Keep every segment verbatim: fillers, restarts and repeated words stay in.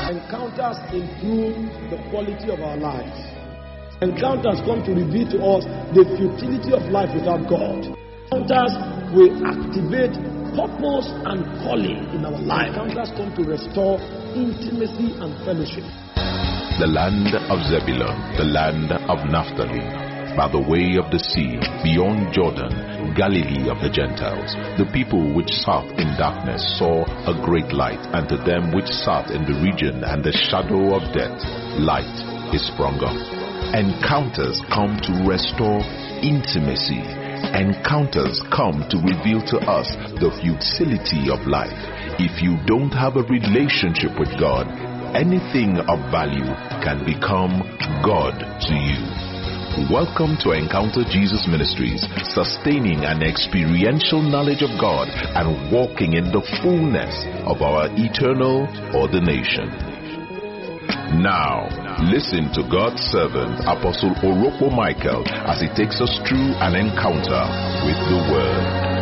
Encounters improve the quality of our lives. Encounters come to reveal to us the futility of life without God. Encounters will activate purpose and calling in our life. Encounters come to restore intimacy and fellowship. The land of Zebulun, the land of Naphtali, by the way of the sea, beyond Jordan, Galilee of the Gentiles. The people which sat in darkness saw a great light, and to them which sat in the region and the shadow of death, light is sprung up. Encounters come to restore intimacy. Encounters come to reveal to us the futility of life. If you don't have a relationship with God, anything of value can become God to you. Welcome to Encounter Jesus Ministries, sustaining an experiential knowledge of God and walking in the fullness of our eternal ordination. Now, listen to God's servant, Apostle Orokpo Michael, as he takes us through an encounter with the Word.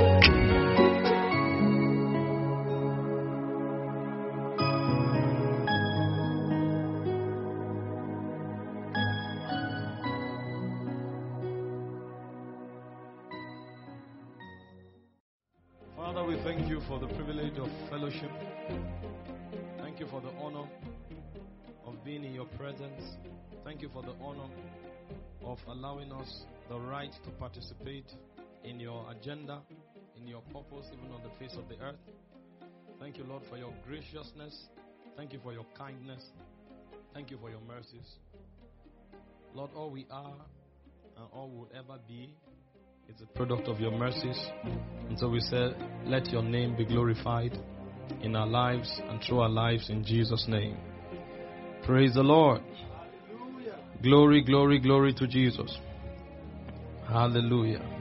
Father, we thank you for the privilege of fellowship. Thank you for the honor of being in your presence. Thank you for the honor of allowing us the right to participate in your agenda, in your purpose, even on the face of the earth. Thank you, Lord, for your graciousness. Thank you for your kindness. Thank you for your mercies. Lord, all we are and all we'll ever be is a product of your mercies. And so we say, let your name be glorified in our lives and through our lives in Jesus' name. Praise the Lord. Hallelujah. Glory, glory, glory to Jesus. Hallelujah.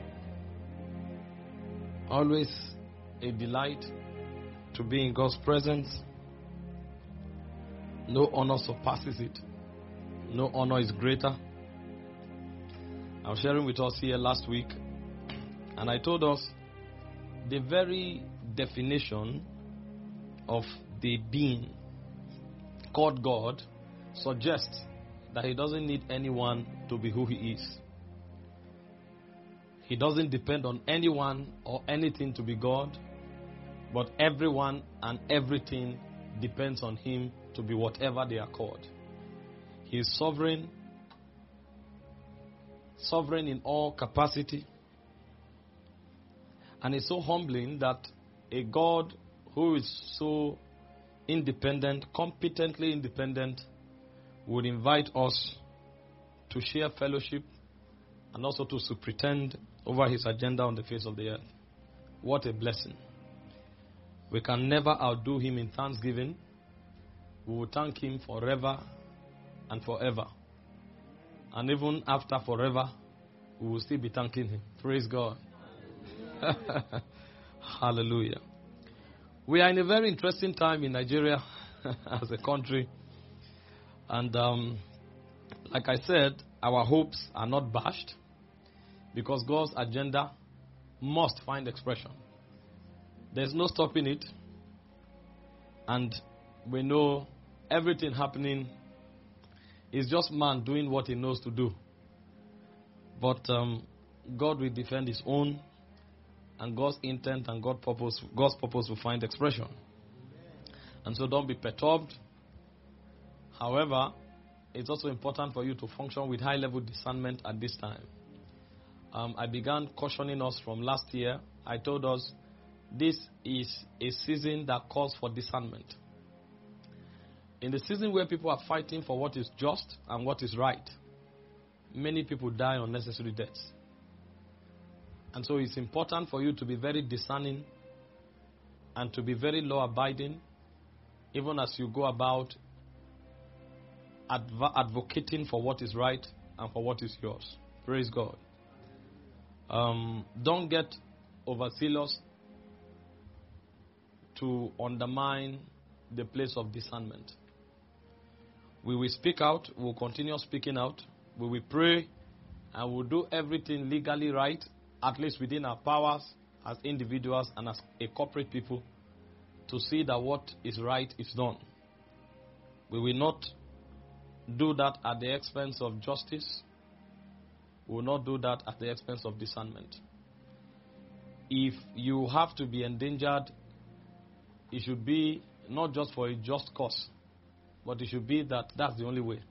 Always a delight to be in God's presence. No honor surpasses it. No honor is greater. I was sharing with us here last week, and I told us the very definition of the being called God suggests that he doesn't need anyone to be who he is. He doesn't depend on anyone or anything to be God, but everyone and everything depends on him to be whatever they are called. He is sovereign, sovereign in all capacity. And it's so humbling that a God who is so independent, competently independent, would invite us to share fellowship and also to superintend over his agenda on the face of the earth. What a blessing. We can never outdo him in thanksgiving. We will thank him forever and forever. And even after forever, we will still be thanking him. Praise God. Hallelujah. We are in a very interesting time in Nigeria as a country. And um, like I said, our hopes are not bashed because God's agenda must find expression. There's no stopping it. And we know everything happening is just man doing what he knows to do. But um, God will defend his own, and God's intent and God's purpose, God's purpose will find expression. And so don't be perturbed. However, it's also important for you to function with high-level discernment at this time. Um, I began cautioning us from last year. I told us this is a season that calls for discernment. In the season where people are fighting for what is just and what is right, many people die unnecessary deaths. And so it's important for you to be very discerning and to be very law-abiding, even as you go about adv- advocating for what is right and for what is yours. Praise God. Um, don't get overzealous to undermine the place of discernment. We will speak out. We will continue speaking out. We will pray and we'll do everything legally right, at least within our powers as individuals and as a corporate people, to see that what is right is done. We will not do that at the expense of justice. We will not do that at the expense of discernment. If you have to be endangered, it should be not just for a just cause, but it should be that that's the only way.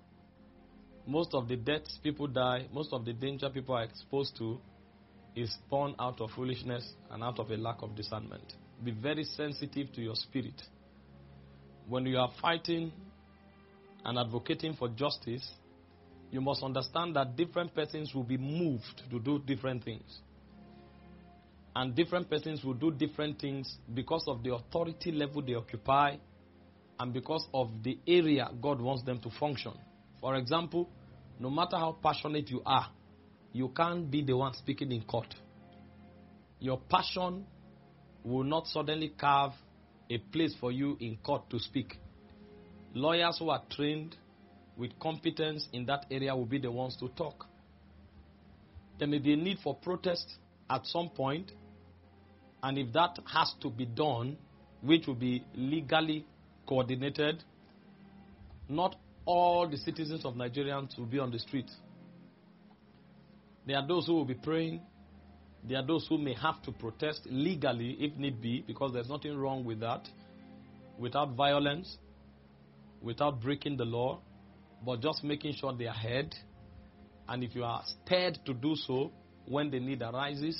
Most of the deaths people die, most of the danger people are exposed to is born out of foolishness and out of a lack of discernment. Be very sensitive to your spirit. When you are fighting and advocating for justice, you must understand that different persons will be moved to do different things. And different persons will do different things because of the authority level they occupy and because of the area God wants them to function. For example, no matter how passionate you are, you can't be the one speaking in court. Your passion will not suddenly carve a place for you in court to speak. Lawyers who are trained with competence in that area will be the ones to talk. There may be a need for protest at some point, and if that has to be done, which will be legally coordinated, not all the citizens of Nigerians will be on the street. There are those who will be praying. There are those who may have to protest legally if need be, because there's nothing wrong with that, without violence, without breaking the law, but just making sure they are heard. And if you are stirred to do so when the need arises,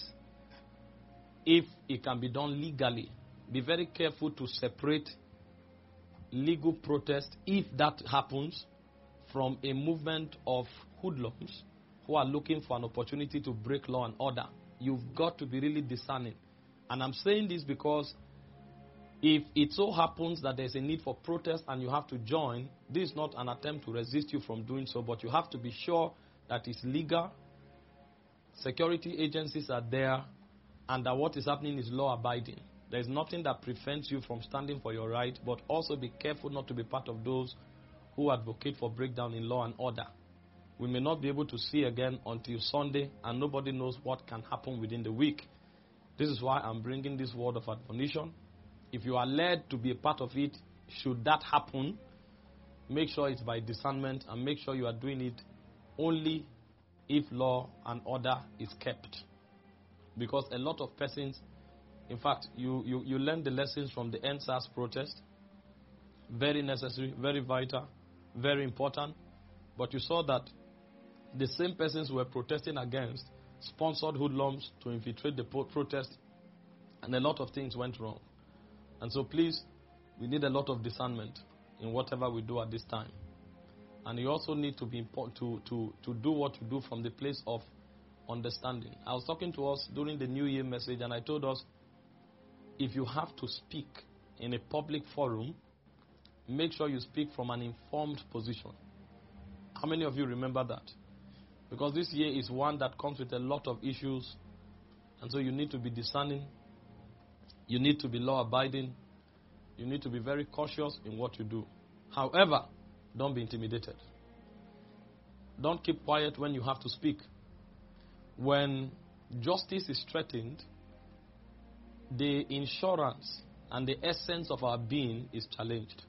if it can be done legally, be very careful to separate legal protest, if that happens, from a movement of hoodlums who are looking for an opportunity to break law and order. You've got to be really discerning. And I'm saying this because if it so happens that there's a need for protest and you have to join, this is not an attempt to resist you from doing so, but you have to be sure that it's legal, security agencies are there, and that what is happening is law-abiding. There is nothing that prevents you from standing for your right, but also be careful not to be part of those who advocate for breakdown in law and order. We may not be able to see again until Sunday, and nobody knows what can happen within the week. This is why I'm bringing this word of admonition. If you are led to be a part of it, should that happen, make sure it's by discernment and make sure you are doing it only if law and order is kept. Because a lot of persons, in fact, you, you, you learn the lessons from the N S A S protest. Very necessary, very vital, very important. But you saw that the same persons who were protesting against sponsored hoodlums to infiltrate the protest, and a lot of things went wrong. And so please, we need a lot of discernment in whatever we do at this time. And you also need to be important to, to, to do what you do from the place of understanding. I was talking to us during the New Year message, and I told us, if you have to speak in a public forum, make sure you speak from an informed position. How many of you remember that? Because this year is one that comes with a lot of issues, and so you need to be discerning. You need to be law-abiding. You need to be very cautious in what you do. However, don't be intimidated. Don't keep quiet when you have to speak. When justice is threatened, the insurance and the essence of our being is challenged.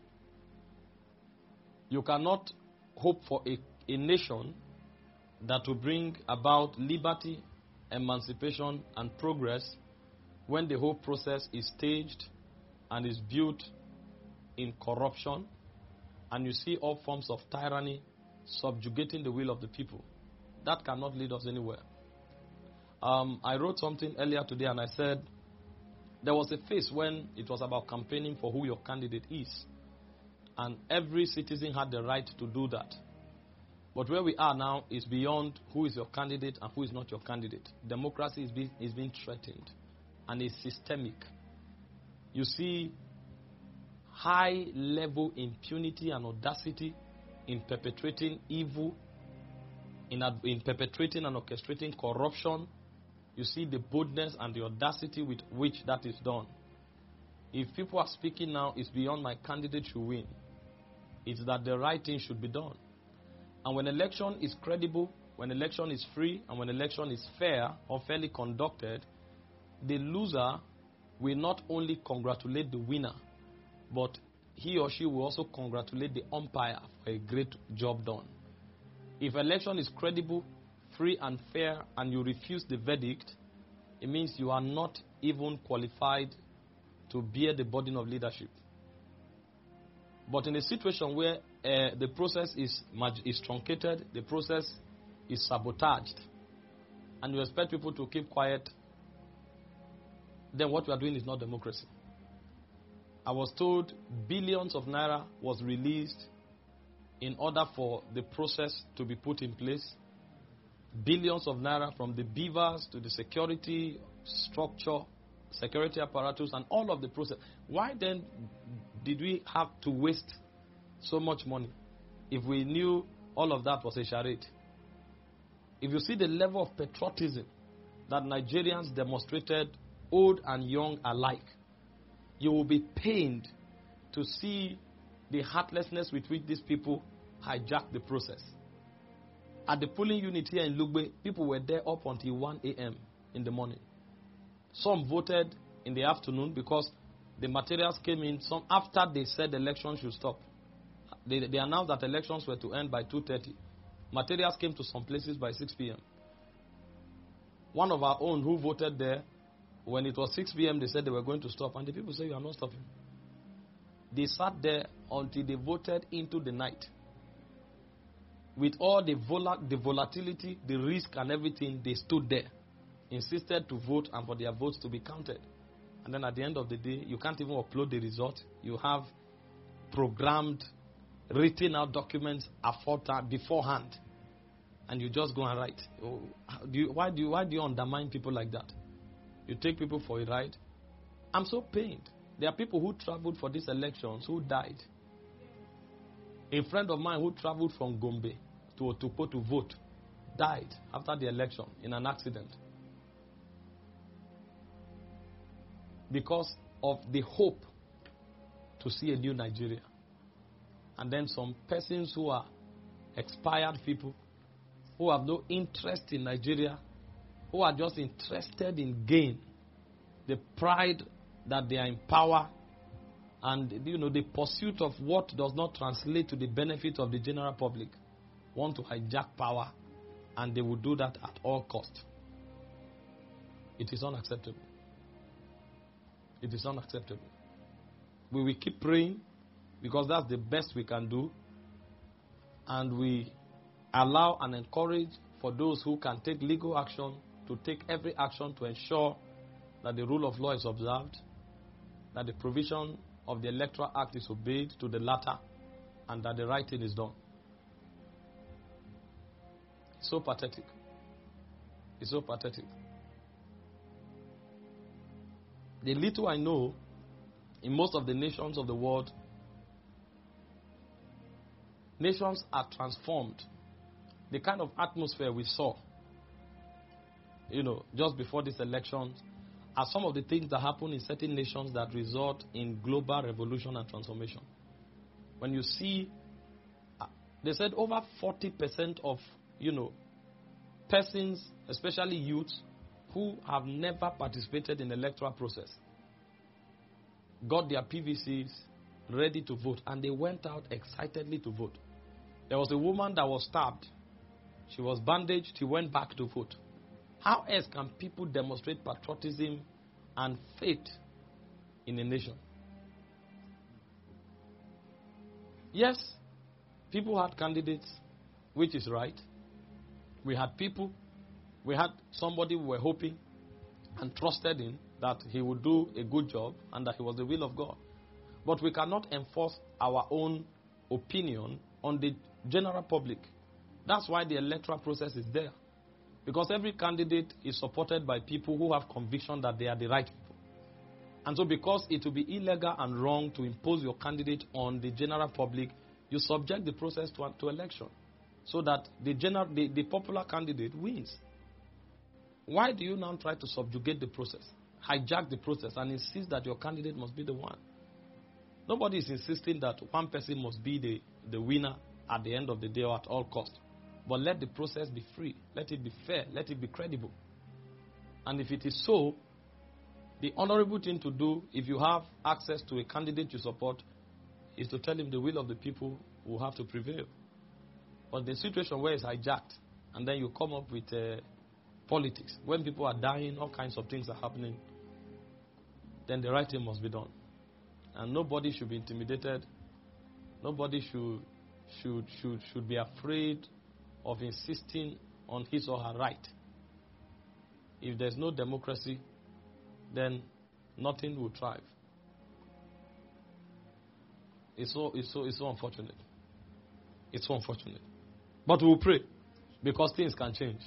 You cannot hope for a, a nation that will bring about liberty, emancipation, and progress when the whole process is staged and is built in corruption, and you see all forms of tyranny subjugating the will of the people. That cannot lead us anywhere. Um, I wrote something earlier today, and I said there was a phase when it was about campaigning for who your candidate is, and every citizen had the right to do that. But where we are now is beyond who is your candidate and who is not your candidate. Democracy is being, is being threatened, and it's systemic. You see high-level impunity and audacity in perpetrating evil, in, in perpetrating and orchestrating corruption. You see the boldness and the audacity with which that is done. If people are speaking now, it's beyond my candidate should win. It's that the right thing should be done. And when election is credible, when election is free, and when election is fair or fairly conducted, the loser will not only congratulate the winner, but he or she will also congratulate the umpire for a great job done. If election is credible, free and fair, and you refuse the verdict, it means you are not even qualified to bear the burden of leadership. But in a situation where uh, the process is, is truncated, the process is sabotaged, and you expect people to keep quiet, then what we are doing is not democracy. I was told billions of naira was released in order for the process to be put in place. Billions of naira from the beavers to the security structure, security apparatus, and all of the process. Why then did we have to waste so much money if we knew all of that was a charade? If you see the level of patriotism that Nigerians demonstrated, old and young alike, you will be pained to see the heartlessness with which these people hijacked the process. At the polling unit here in Lugbe, people were there up until one A M in the morning. Some voted in the afternoon because the materials came in some after they said the election should stop. They, they announced that elections were to end by two thirty. Materials came to some places by six P M One of our own who voted there, when it was six P M, they said they were going to stop. And the people said, you are not stopping. They sat there until they voted into the night. With all the, vol- the volatility, the risk and everything, they stood there, insisted to vote and for their votes to be counted. And then at the end of the day, you can't even upload the result. You have programmed, written out documents beforehand, and you just go and write. Do you, why, do you, why do you undermine people like that? You take people for a ride. I'm so pained. There are people who traveled for these elections who died. A friend of mine who traveled from Gombe to Otukpo to vote died after the election in an accident because of the hope to see a new Nigeria. And then some persons who are expired people, who have no interest in Nigeria, who are just interested in gain, the pride that they are in power, and you know the pursuit of what does not translate to the benefit of the general public, want to hijack power, and they will do that at all cost. It is unacceptable. It is unacceptable. We will keep praying because that's the best we can do, and we allow and encourage for those who can take legal action to take every action to ensure that the rule of law is observed, that the provision of the Electoral Act is obeyed to the latter, and that the right thing is done. It's so pathetic. It's so pathetic. The little I know, in most of the nations of the world, nations are transformed. The kind of atmosphere we saw, you know, just before these elections, are some of the things that happen in certain nations that result in global revolution and transformation. When you see, uh, they said over forty percent of, you know, persons, especially youths, who have never participated in the electoral process, got their P V Cs ready to vote, and they went out excitedly to vote. There was a woman that was stabbed. She was bandaged. She went back to vote. How else can people demonstrate patriotism and faith in a nation? Yes, people had candidates, which is right. We had people, we had somebody we were hoping and trusted in that he would do a good job and that he was the will of God. But we cannot enforce our own opinion on the general public. That's why the electoral process is there. Because every candidate is supported by people who have conviction that they are the right people. And so because it will be illegal and wrong to impose your candidate on the general public, you subject the process to, to election so that the, general, the, the popular candidate wins. Why do you now try to subjugate the process, hijack the process, and insist that your candidate must be the one? Nobody is insisting that one person must be the, the winner at the end of the day or at all costs. But let the process be free. Let it be fair. Let it be credible. And if it is so, the honorable thing to do, if you have access to a candidate you support, is to tell him the will of the people will have to prevail. But the situation where it's hijacked, and then you come up with uh, politics. When people are dying, all kinds of things are happening, then the right thing must be done. And nobody should be intimidated. Nobody should should should should be afraid of insisting on his or her right. If there's no democracy, then nothing will thrive. It's so it's so it's so unfortunate. It's so unfortunate. But we'll pray, because things can change.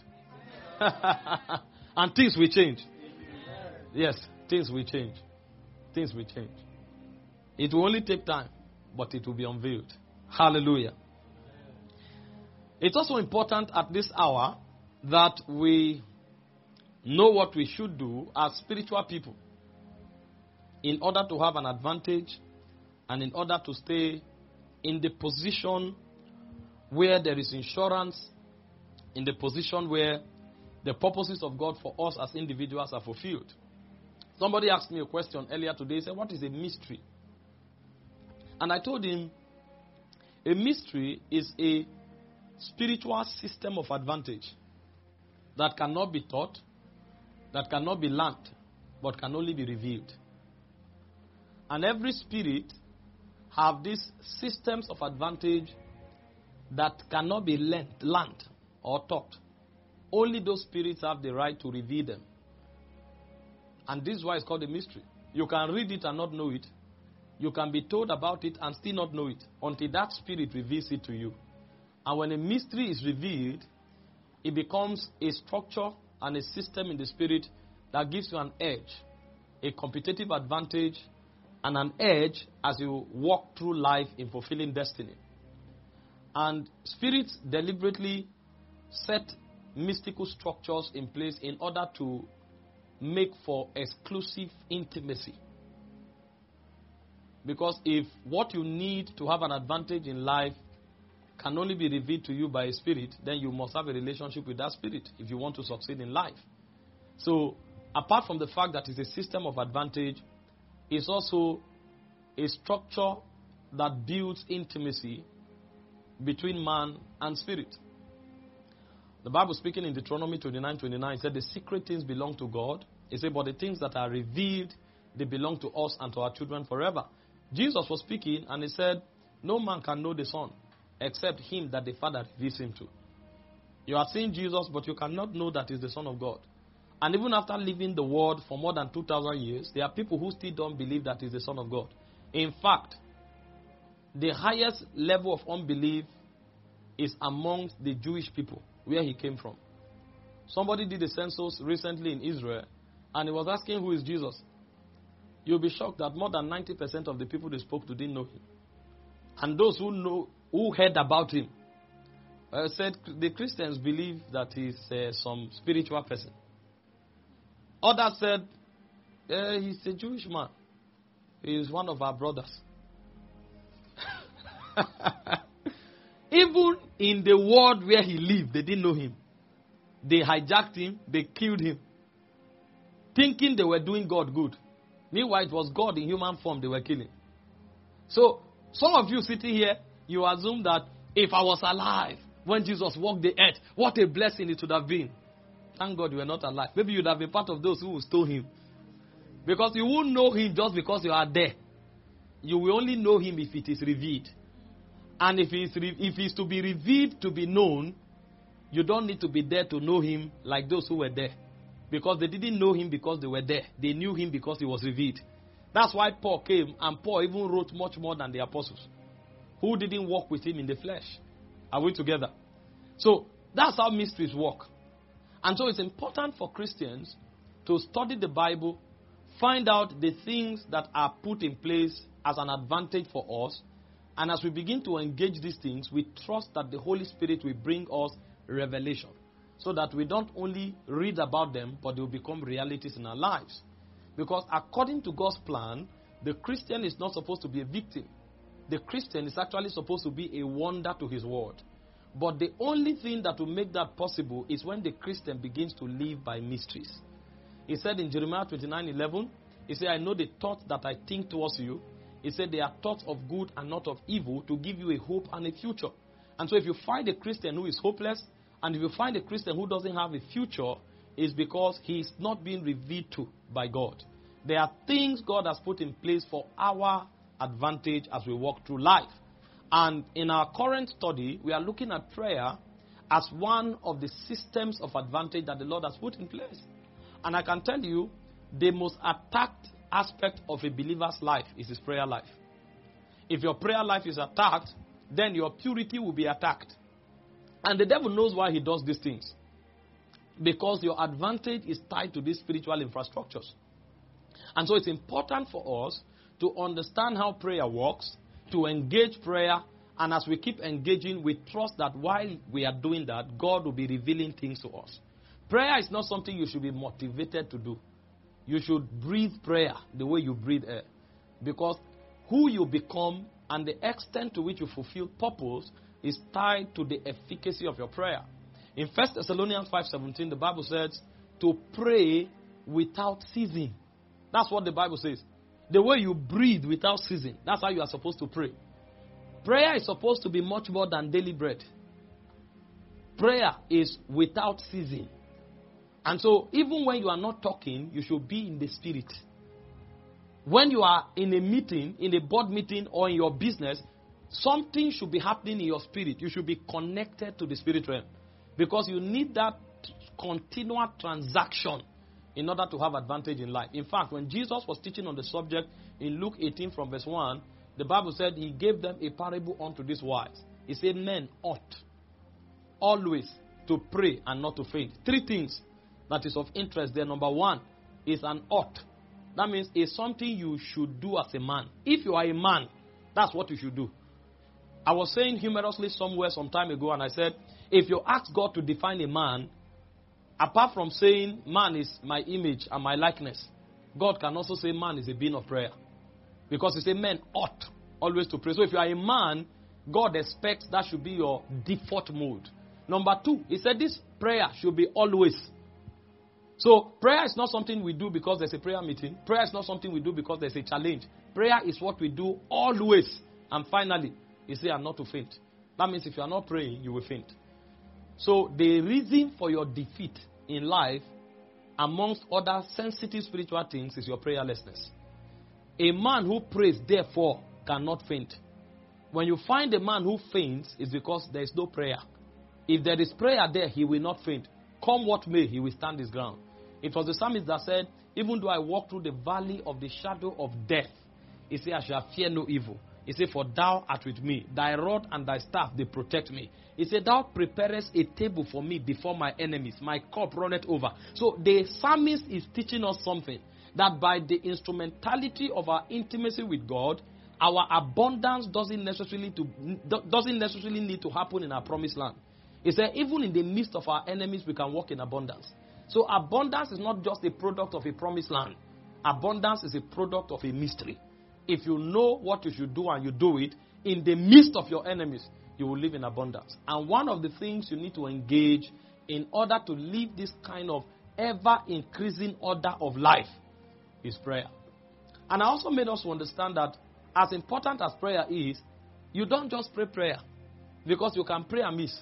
And things will change. Yes, things will change. Things will change. It will only take time, but it will be unveiled. Hallelujah. It's also important at this hour that we know what we should do as spiritual people in order to have an advantage and in order to stay in the position where there is insurance, in the position where the purposes of God for us as individuals are fulfilled. Somebody asked me a question earlier today. He said, what is a mystery? And I told him, a mystery is a spiritual system of advantage that cannot be taught, that cannot be learned, but can only be revealed. And every spirit have these systems of advantage that cannot be learned, learned or taught. Only those spirits have the right to reveal them. And this is why it's called a mystery. You can read it and not know it. You can be told about it and still not know it until that spirit reveals it to you. And when a mystery is revealed, it becomes a structure and a system in the spirit that gives you an edge, a competitive advantage, and an edge as you walk through life in fulfilling destiny. And spirits deliberately set mystical structures in place in order to make for exclusive intimacy. Because if what you need to have an advantage in life can only be revealed to you by a spirit, then you must have a relationship with that spirit if you want to succeed in life. So, apart from the fact that it's a system of advantage, it's also a structure that builds intimacy between man and spirit. The Bible, speaking in Deuteronomy twenty-nine twenty-nine, said the secret things belong to God. It said, but the things that are revealed, they belong to us and to our children forever. Jesus was speaking and he said, no man can know the Son except him that the Father reveals him to. You are seeing Jesus, but you cannot know that he's the Son of God. And even after living the world for more than two thousand years, there are people who still don't believe that he's the Son of God. In fact, the highest level of unbelief is amongst the Jewish people, where he came from. Somebody did a census recently in Israel, and he was asking, who is Jesus? You'll be shocked that more than ninety percent of the people they spoke to didn't know him. And those who know, who heard about him, uh, said the Christians believe that he's uh, some spiritual person. Others said, uh, he's a Jewish man. He's one of our brothers. Even in the world where he lived, they didn't know him. They hijacked him, they killed him, thinking they were doing God good. Meanwhile, it was God in human form they were killing. So, some of you sitting here, you assume that if I was alive when Jesus walked the earth, what a blessing it would have been. Thank God you were not alive. Maybe you'd have been part of those who would stone him. Because you won't know him just because you are there. You will only know him if it is revealed. And if it's, re- if it's to be revealed, to be known, you don't need to be there to know him like those who were there. Because they didn't know him because they were there. They knew him because he was revealed. That's why Paul came, and Paul even wrote much more than the apostles, who didn't walk with him in the flesh. Are we together? So, that's how mysteries work. And so it's important for Christians to study the Bible, find out the things that are put in place as an advantage for us, and as we begin to engage these things, we trust that the Holy Spirit will bring us revelation, so that we don't only read about them, but they will become realities in our lives. Because according to God's plan, the Christian is not supposed to be a victim. The Christian is actually supposed to be a wonder to his word. But the only thing that will make that possible is when the Christian begins to live by mysteries. He said in Jeremiah twenty-nine eleven, he said, I know the thoughts that I think towards you. He said they are thoughts of good and not of evil, to give you a hope and a future. And so if you find a Christian who is hopeless, and if you find a Christian who doesn't have a future, it's because he is not being revealed to by God. There are things God has put in place for our advantage as we walk through life. And in our current study, we are looking at prayer as one of the systems of advantage that the Lord has put in place. And I can tell you, the most attacked aspect of a believer's life is his prayer life. If your prayer life is attacked, then your purity will be attacked. And the devil knows why he does these things. Because your advantage is tied to these spiritual infrastructures. And so it's important for us to understand how prayer works, to engage prayer, and as we keep engaging, we trust that while we are doing that, God will be revealing things to us. Prayer is not something you should be motivated to do. You should breathe prayer the way you breathe air. Because who you become and the extent to which you fulfill purpose is tied to the efficacy of your prayer. In First Thessalonians five seventeen, the Bible says to pray without ceasing. That's what the Bible says. The way you breathe without ceasing, that's how you are supposed to pray. Prayer is supposed to be much more than daily bread. Prayer is without ceasing. And so even when you are not talking, you should be in the spirit. When you are in a meeting, in a board meeting or in your business, something should be happening in your spirit. You should be connected to the spirit realm. Because you need that continual transaction in order to have advantage in life. In fact, when Jesus was teaching on the subject in Luke eighteen from verse one, the Bible said he gave them a parable unto these wise. He said men ought always to pray and not to faint. Three things that is of interest there. Number one is an ought. That means it's something you should do as a man. If you are a man, that's what you should do. I was saying humorously somewhere some time ago, and I said, if you ask God to define a man, apart from saying man is my image and my likeness, God can also say man is a being of prayer. Because he said men ought always to pray. So if you are a man, God expects that should be your default mode. Number two, he said this prayer should be always. So prayer is not something we do because there's a prayer meeting. Prayer is not something we do because there's a challenge. Prayer is what we do always. And finally, he said, and not to faint. That means if you are not praying, you will faint. So the reason for your defeat in life, amongst other sensitive spiritual things, is your prayerlessness. A man who prays, therefore, cannot faint. When you find a man who faints, it's because there is no prayer. If there is prayer there, he will not faint. Come what may, he will stand his ground. It was the psalmist that said, even though I walk through the valley of the shadow of death, he said, I shall fear no evil. He said, for thou art with me. Thy rod and thy staff, they protect me. He said, thou preparest a table for me before my enemies. My cup runneth over. So the psalmist is teaching us something. That by the instrumentality of our intimacy with God, our abundance doesn't necessarily, to, doesn't necessarily need to happen in our promised land. He said, even in the midst of our enemies, we can walk in abundance. So abundance is not just a product of a promised land. Abundance is a product of a mystery. If you know what you should do and you do it, in the midst of your enemies, you will live in abundance. And one of the things you need to engage in order to live this kind of ever-increasing order of life is prayer. And I also made us to understand that as important as prayer is, you don't just pray prayer because you can pray amiss.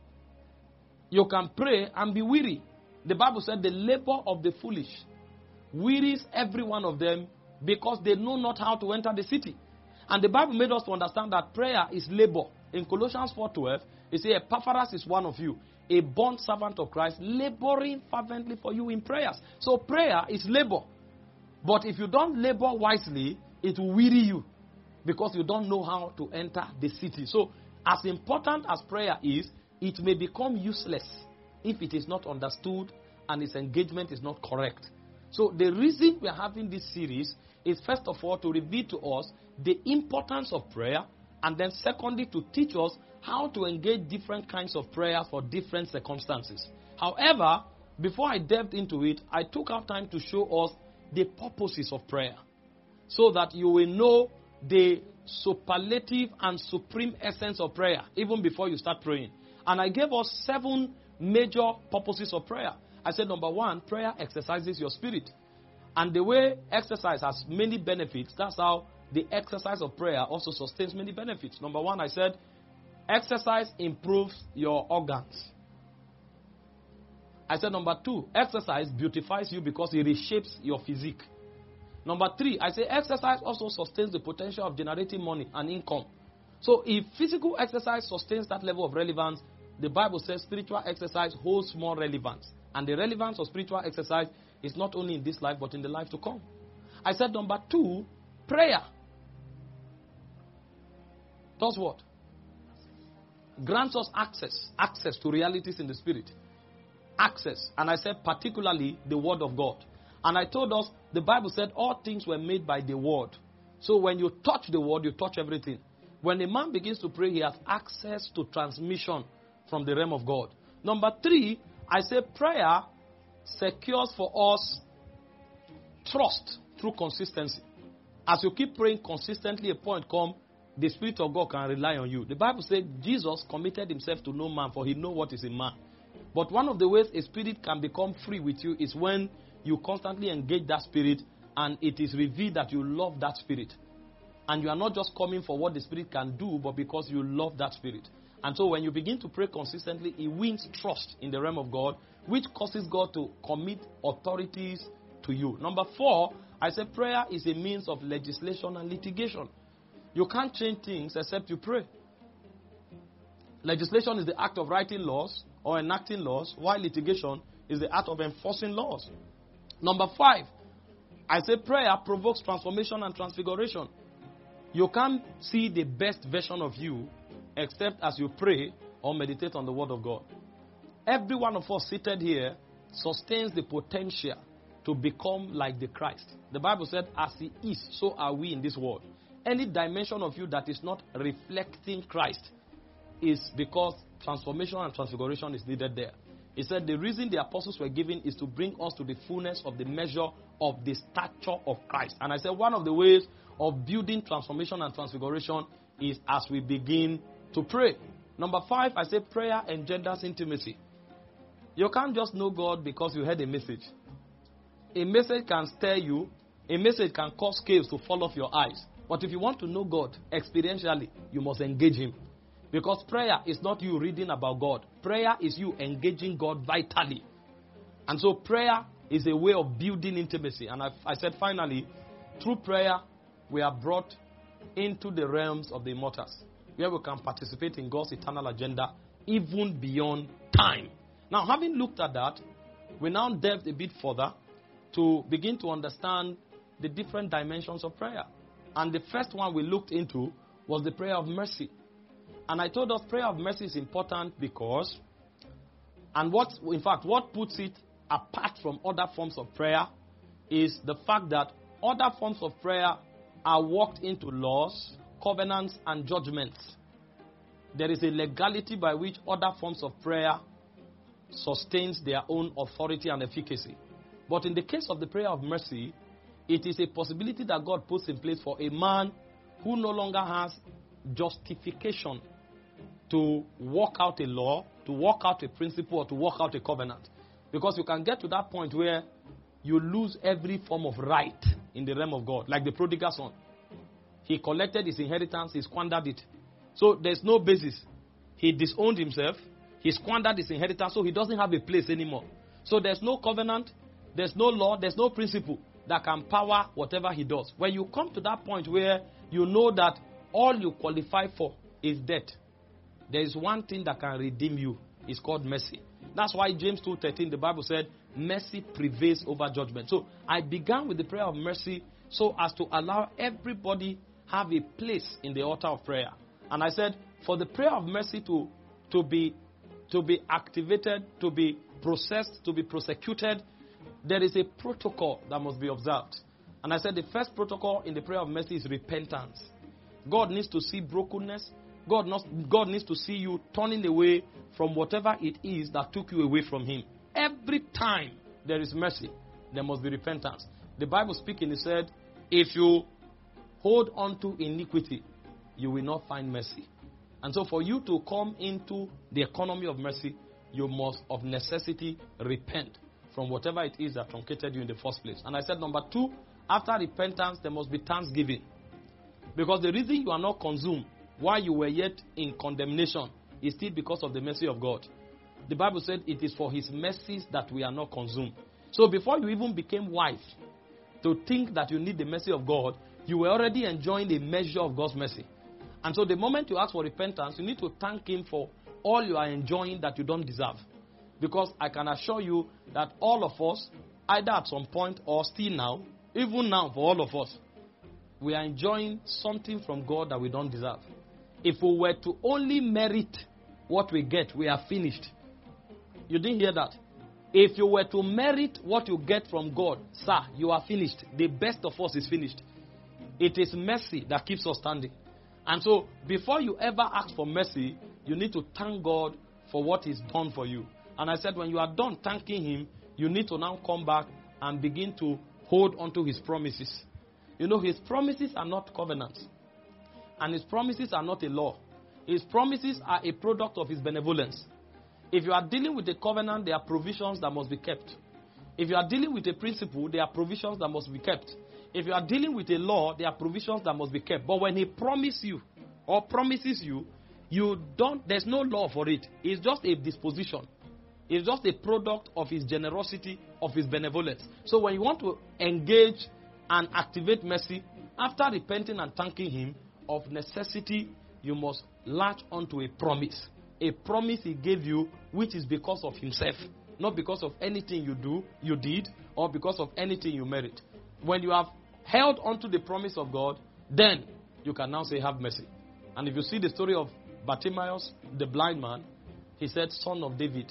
You can pray and be weary. The Bible said the labor of the foolish wearies every one of them because they know not how to enter the city. And the Bible made us to understand that prayer is labor. In Colossians four twelve, it says, Epaphras is one of you, a bond servant of Christ, laboring fervently for you in prayers. So prayer is labor. But if you don't labor wisely, it will weary you because you don't know how to enter the city. So as important as prayer is, it may become useless if it is not understood and its engagement is not correct. So the reason we are having this series is first of all to reveal to us the importance of prayer, and then secondly to teach us how to engage different kinds of prayer for different circumstances. However, before I delved into it, I took out time to show us the purposes of prayer so that you will know the superlative and supreme essence of prayer even before you start praying. And I gave us seven major purposes of prayer. I said, number one, prayer exercises your spirit. And the way exercise has many benefits, that's how the exercise of prayer also sustains many benefits. Number one, I said, exercise improves your organs. I said, number two, exercise beautifies you because it reshapes your physique. Number three, I say exercise also sustains the potential of generating money and income. So if physical exercise sustains that level of relevance, the Bible says spiritual exercise holds more relevance. And the relevance of spiritual exercise is not only in this life, but in the life to come. I said number two, prayer does what? Grants us access. Access to realities in the spirit. Access. And I said particularly the word of God. And I told us, the Bible said all things were made by the word. So when you touch the word, you touch everything. When a man begins to pray, he has access to transmission from the realm of God. Number three, I say prayer secures for us trust through consistency. As you keep praying consistently, a point comes, the Spirit of God can rely on you. The Bible says Jesus committed himself to no man, for he knows what is in man. But one of the ways a spirit can become free with you is when you constantly engage that spirit and it is revealed that you love that spirit. And you are not just coming for what the spirit can do, but because you love that spirit. And so when you begin to pray consistently, it wins trust in the realm of God, which causes God to commit authorities to you. Number four, I say prayer is a means of legislation and litigation. You can't change things except you pray. Legislation is the act of writing laws or enacting laws, while litigation is the act of enforcing laws. Number five, I say prayer provokes transformation and transfiguration. You can't see the best version of you except as you pray or meditate on the word of God. Every one of us seated here sustains the potential to become like the Christ. The Bible said, as he is, so are we in this world. Any dimension of you that is not reflecting Christ is because transformation and transfiguration is needed there. He said the reason the apostles were given is to bring us to the fullness of the measure of the stature of Christ. And I said one of the ways of building transformation and transfiguration is as we begin to pray. Number five, I say prayer engenders intimacy. You can't just know God because you heard a message. A message can stir you. A message can cause scales to fall off your eyes. But if you want to know God experientially, you must engage him. Because prayer is not you reading about God. Prayer is you engaging God vitally. And so prayer is a way of building intimacy. And I, I said finally, through prayer, we are brought into the realms of the immortals, where we can participate in God's eternal agenda, even beyond time. Now, having looked at that, we now delve a bit further to begin to understand the different dimensions of prayer. And the first one we looked into was the prayer of mercy. And I told us prayer of mercy is important because, and what, in fact, what puts it apart from other forms of prayer is the fact that other forms of prayer are worked into laws, covenants, and judgments. There is a legality by which other forms of prayer sustains their own authority and efficacy. But in the case of the prayer of mercy, it is a possibility that God puts in place for a man who no longer has justification to work out a law, to work out a principle, or to work out a covenant. Because you can get to that point where you lose every form of right in the realm of God, like the prodigal son. He collected his inheritance, he squandered it. So there's no basis. He disowned himself, he squandered his inheritance, so he doesn't have a place anymore. So there's no covenant, there's no law, there's no principle that can power whatever he does. When you come to that point where you know that all you qualify for is death, there is one thing that can redeem you. It's called mercy. That's why James two thirteen, the Bible said, mercy prevails over judgment. So I began with the prayer of mercy so as to allow everybody have a place in the altar of prayer. And I said, for the prayer of mercy to, to, be, to be activated, to be processed, to be prosecuted, there is a protocol that must be observed. And I said the first protocol in the prayer of mercy is repentance. God needs to see brokenness. God, not, God needs to see you turning away from whatever it is that took you away from him. Every time there is mercy, there must be repentance. The Bible speaking, it said, if you hold on to iniquity, you will not find mercy. And so for you to come into the economy of mercy, you must of necessity repent from whatever it is that truncated you in the first place. And I said number two, after repentance, there must be thanksgiving. Because the reason you are not consumed while you were yet in condemnation is still because of the mercy of God. The Bible said it is for his mercies that we are not consumed. So before you even became wise to think that you need the mercy of God, you were already enjoying a measure of God's mercy. And so the moment you ask for repentance, you need to thank him for all you are enjoying that you don't deserve. Because I can assure you that all of us, either at some point or still now, even now for all of us, we are enjoying something from God that we don't deserve. If we were to only merit what we get, we are finished. You didn't hear that? If you were to merit what you get from God, sir, you are finished. The best of us is finished. It is mercy that keeps us standing. And so, before you ever ask for mercy, you need to thank God for what he's done for you. And I said, when you are done thanking him, you need to now come back and begin to hold onto his promises. You know, his promises are not covenants. And his promises are not a law. His promises are a product of his benevolence. If you are dealing with a covenant, there are provisions that must be kept. If you are dealing with a principle, there are provisions that must be kept. If you are dealing with a law, there are provisions that must be kept. But when he promises you or promises you, you don't, there's no law for it. It's just a disposition. It's just a product of his generosity, of his benevolence. So when you want to engage and activate mercy, after repenting and thanking him, of necessity, you must latch onto a promise. A promise he gave you, which is because of himself. Not because of anything you do, you did, or because of anything you merit. When you have held onto the promise of God, then you can now say, have mercy. And if you see the story of Bartimaeus, the blind man, he said, son of David.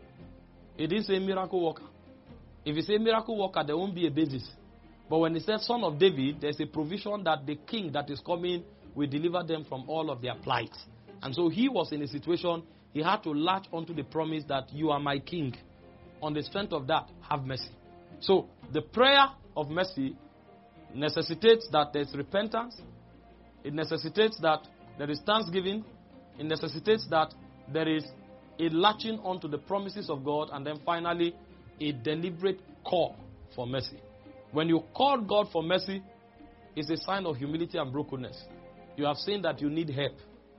He didn't say miracle worker. If he said miracle worker, there won't be a basis. But when he said son of David, there's a provision that the king that is coming will deliver them from all of their plight. And so he was in a situation, he had to latch onto the promise that you are my king. On the strength of that, have mercy. So the prayer of mercy necessitates that there's repentance. It necessitates that there is thanksgiving. It necessitates that there is a latching onto the promises of God. And then finally, a deliberate call for mercy. When you call God for mercy, it's a sign of humility and brokenness. You have seen that you need help.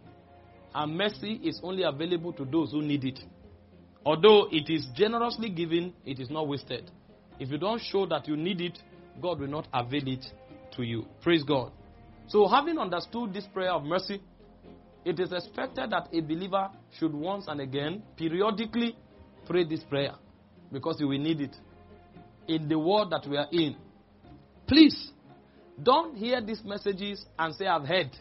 And mercy is only available to those who need it. Although it is generously given, it is not wasted. If you don't show that you need it, God will not avail it to you. Praise God. So having understood this prayer of mercy, it is expected that a believer should once and again, periodically, pray this prayer. Because you will need it. In the world that we are in. Please, don't hear these messages and say, I've heard.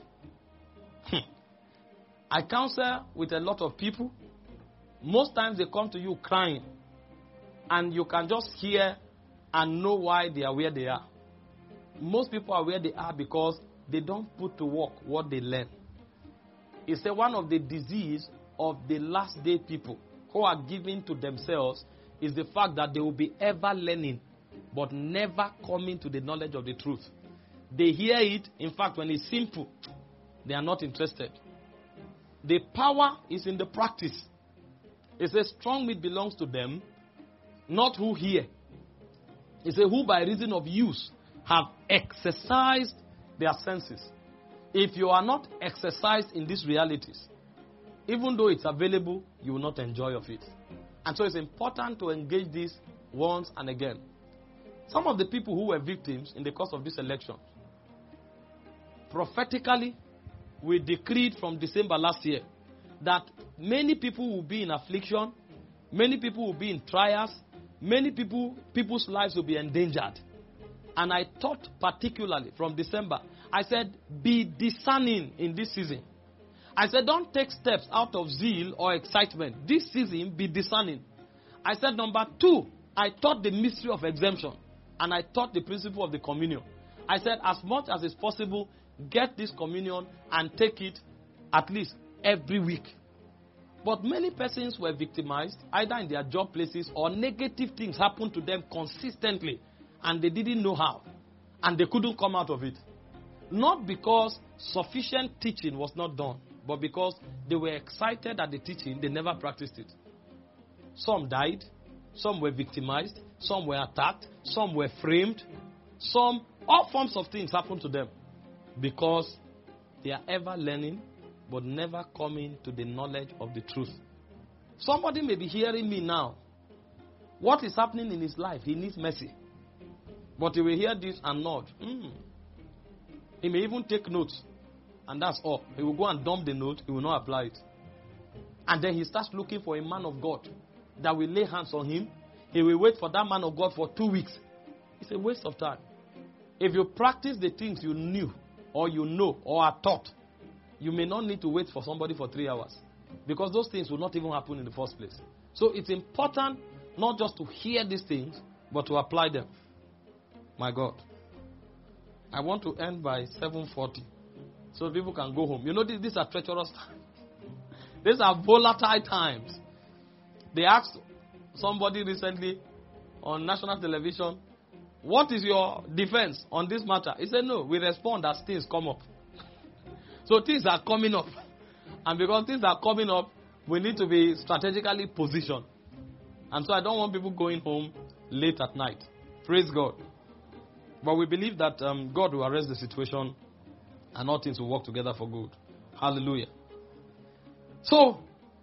I counsel with a lot of people. Most times they come to you crying. And you can just hear and know why they are where they are. Most people are where they are because they don't put to work what they learn. It's a, one of the disease of the last day people who are giving to themselves is the fact that they will be ever learning but never coming to the knowledge of the truth. They hear it. In fact, when it's simple, they are not interested. The power is in the practice. It says strong meat belongs to them, not who hear. It says who by reason of use have exercised their senses. If you are not exercised in these realities, even though it's available, you will not enjoy of it. And so it's important to engage this once and again. Some of the people who were victims in the course of this election, prophetically, we decreed from December last year that many people will be in affliction, many people will be in trials, many people, people's lives will be endangered. And I thought particularly from December, I said, be discerning in this season. I said, don't take steps out of zeal or excitement. This season, be discerning. I said, number two, I taught the mystery of exemption. And I taught the principle of the communion. I said, as much as is possible, get this communion and take it at least every week. But many persons were victimized, either in their job places or negative things happened to them consistently. And they didn't know how. And they couldn't come out of it. Not because sufficient teaching was not done, but because they were excited at the teaching, they never practiced it. Some died, some were victimized, some were attacked, some were framed, some, all forms of things happened to them because They are ever learning, but never coming to the knowledge of the truth. Somebody may be hearing me now. What is happening in his life? He needs mercy. But he will hear this and nod. Mm. He may even take notes. And that's all. He will go and dump the note. He will not apply it. And then he starts looking for a man of God that will lay hands on him. He will wait for that man of God for two weeks. It's a waste of time. If you practice the things you knew, or you know, or are taught, you may not need to wait for somebody for three hours. Because those things will not even happen in the first place. So it's important not just to hear these things, but to apply them. My God. I want to end by seven forty. So people can go home. You know, these are treacherous times. These are volatile times. They asked somebody recently on national television, what is your defense on this matter? He said, no, we respond as things come up. So things are coming up. And because things are coming up, we need to be strategically positioned. And so I don't want people going home late at night. Praise God. But we believe that um, God will arrest the situation and all things will work together for good. Hallelujah. So,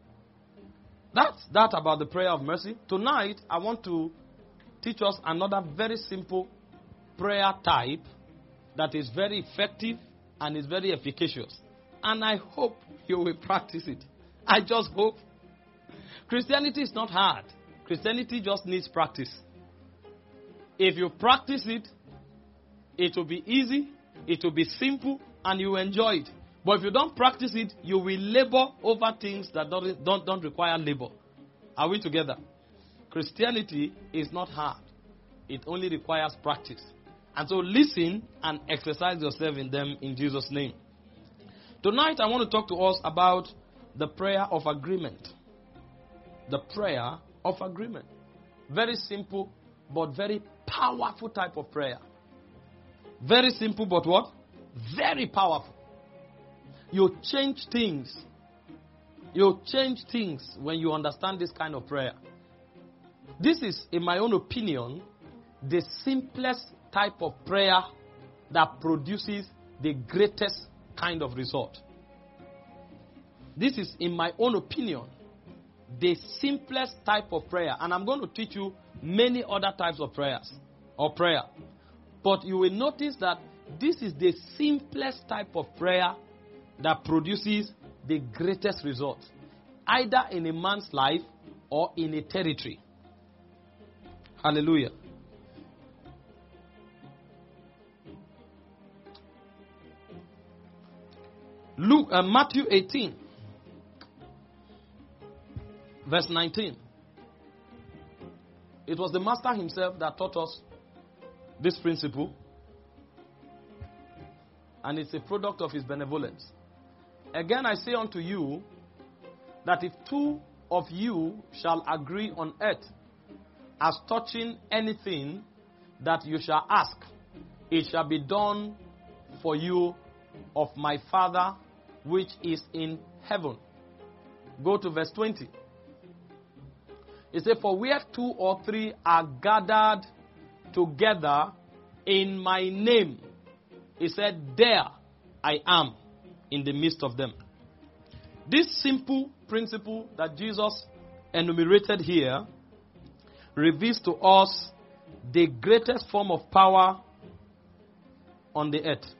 that's that about the prayer of mercy. Tonight, I want to teach us another very simple prayer type that is very effective and is very efficacious. And I hope you will practice it. I just hope. Christianity is not hard. Christianity just needs practice. If you practice it, it will be easy, it will be simple, and you will enjoy it. But if you don't practice it, you will labor over things that don't, don't, don't require labor. Are we together? Christianity is not hard. It only requires practice. And so listen and exercise yourself in them in Jesus' name. Tonight I want to talk to us about the prayer of agreement. The prayer of agreement. Very simple but very powerful type of prayer. Very simple but what? Very powerful. You change things. You change things when you understand this kind of prayer. This is, in my own opinion, the simplest type of prayer that produces the greatest kind of result. This is, in my own opinion, the simplest type of prayer. And I'm going to teach you many other types of prayers or prayer. But you will notice that this is the simplest type of prayer that produces the greatest result, either in a man's life or in a territory. Hallelujah. Luke, uh, Matthew eighteen, verse nineteen. It was the Master himself that taught us this principle, and it's a product of his benevolence. Again, I say unto you that if two of you shall agree on earth as touching anything that you shall ask, it shall be done for you of my Father which is in heaven. Go to verse twenty. It says, for where two or three are gathered together in my name, he said, there I am in the midst of them. This simple principle that Jesus enumerated here reveals to us the greatest form of power on the earth.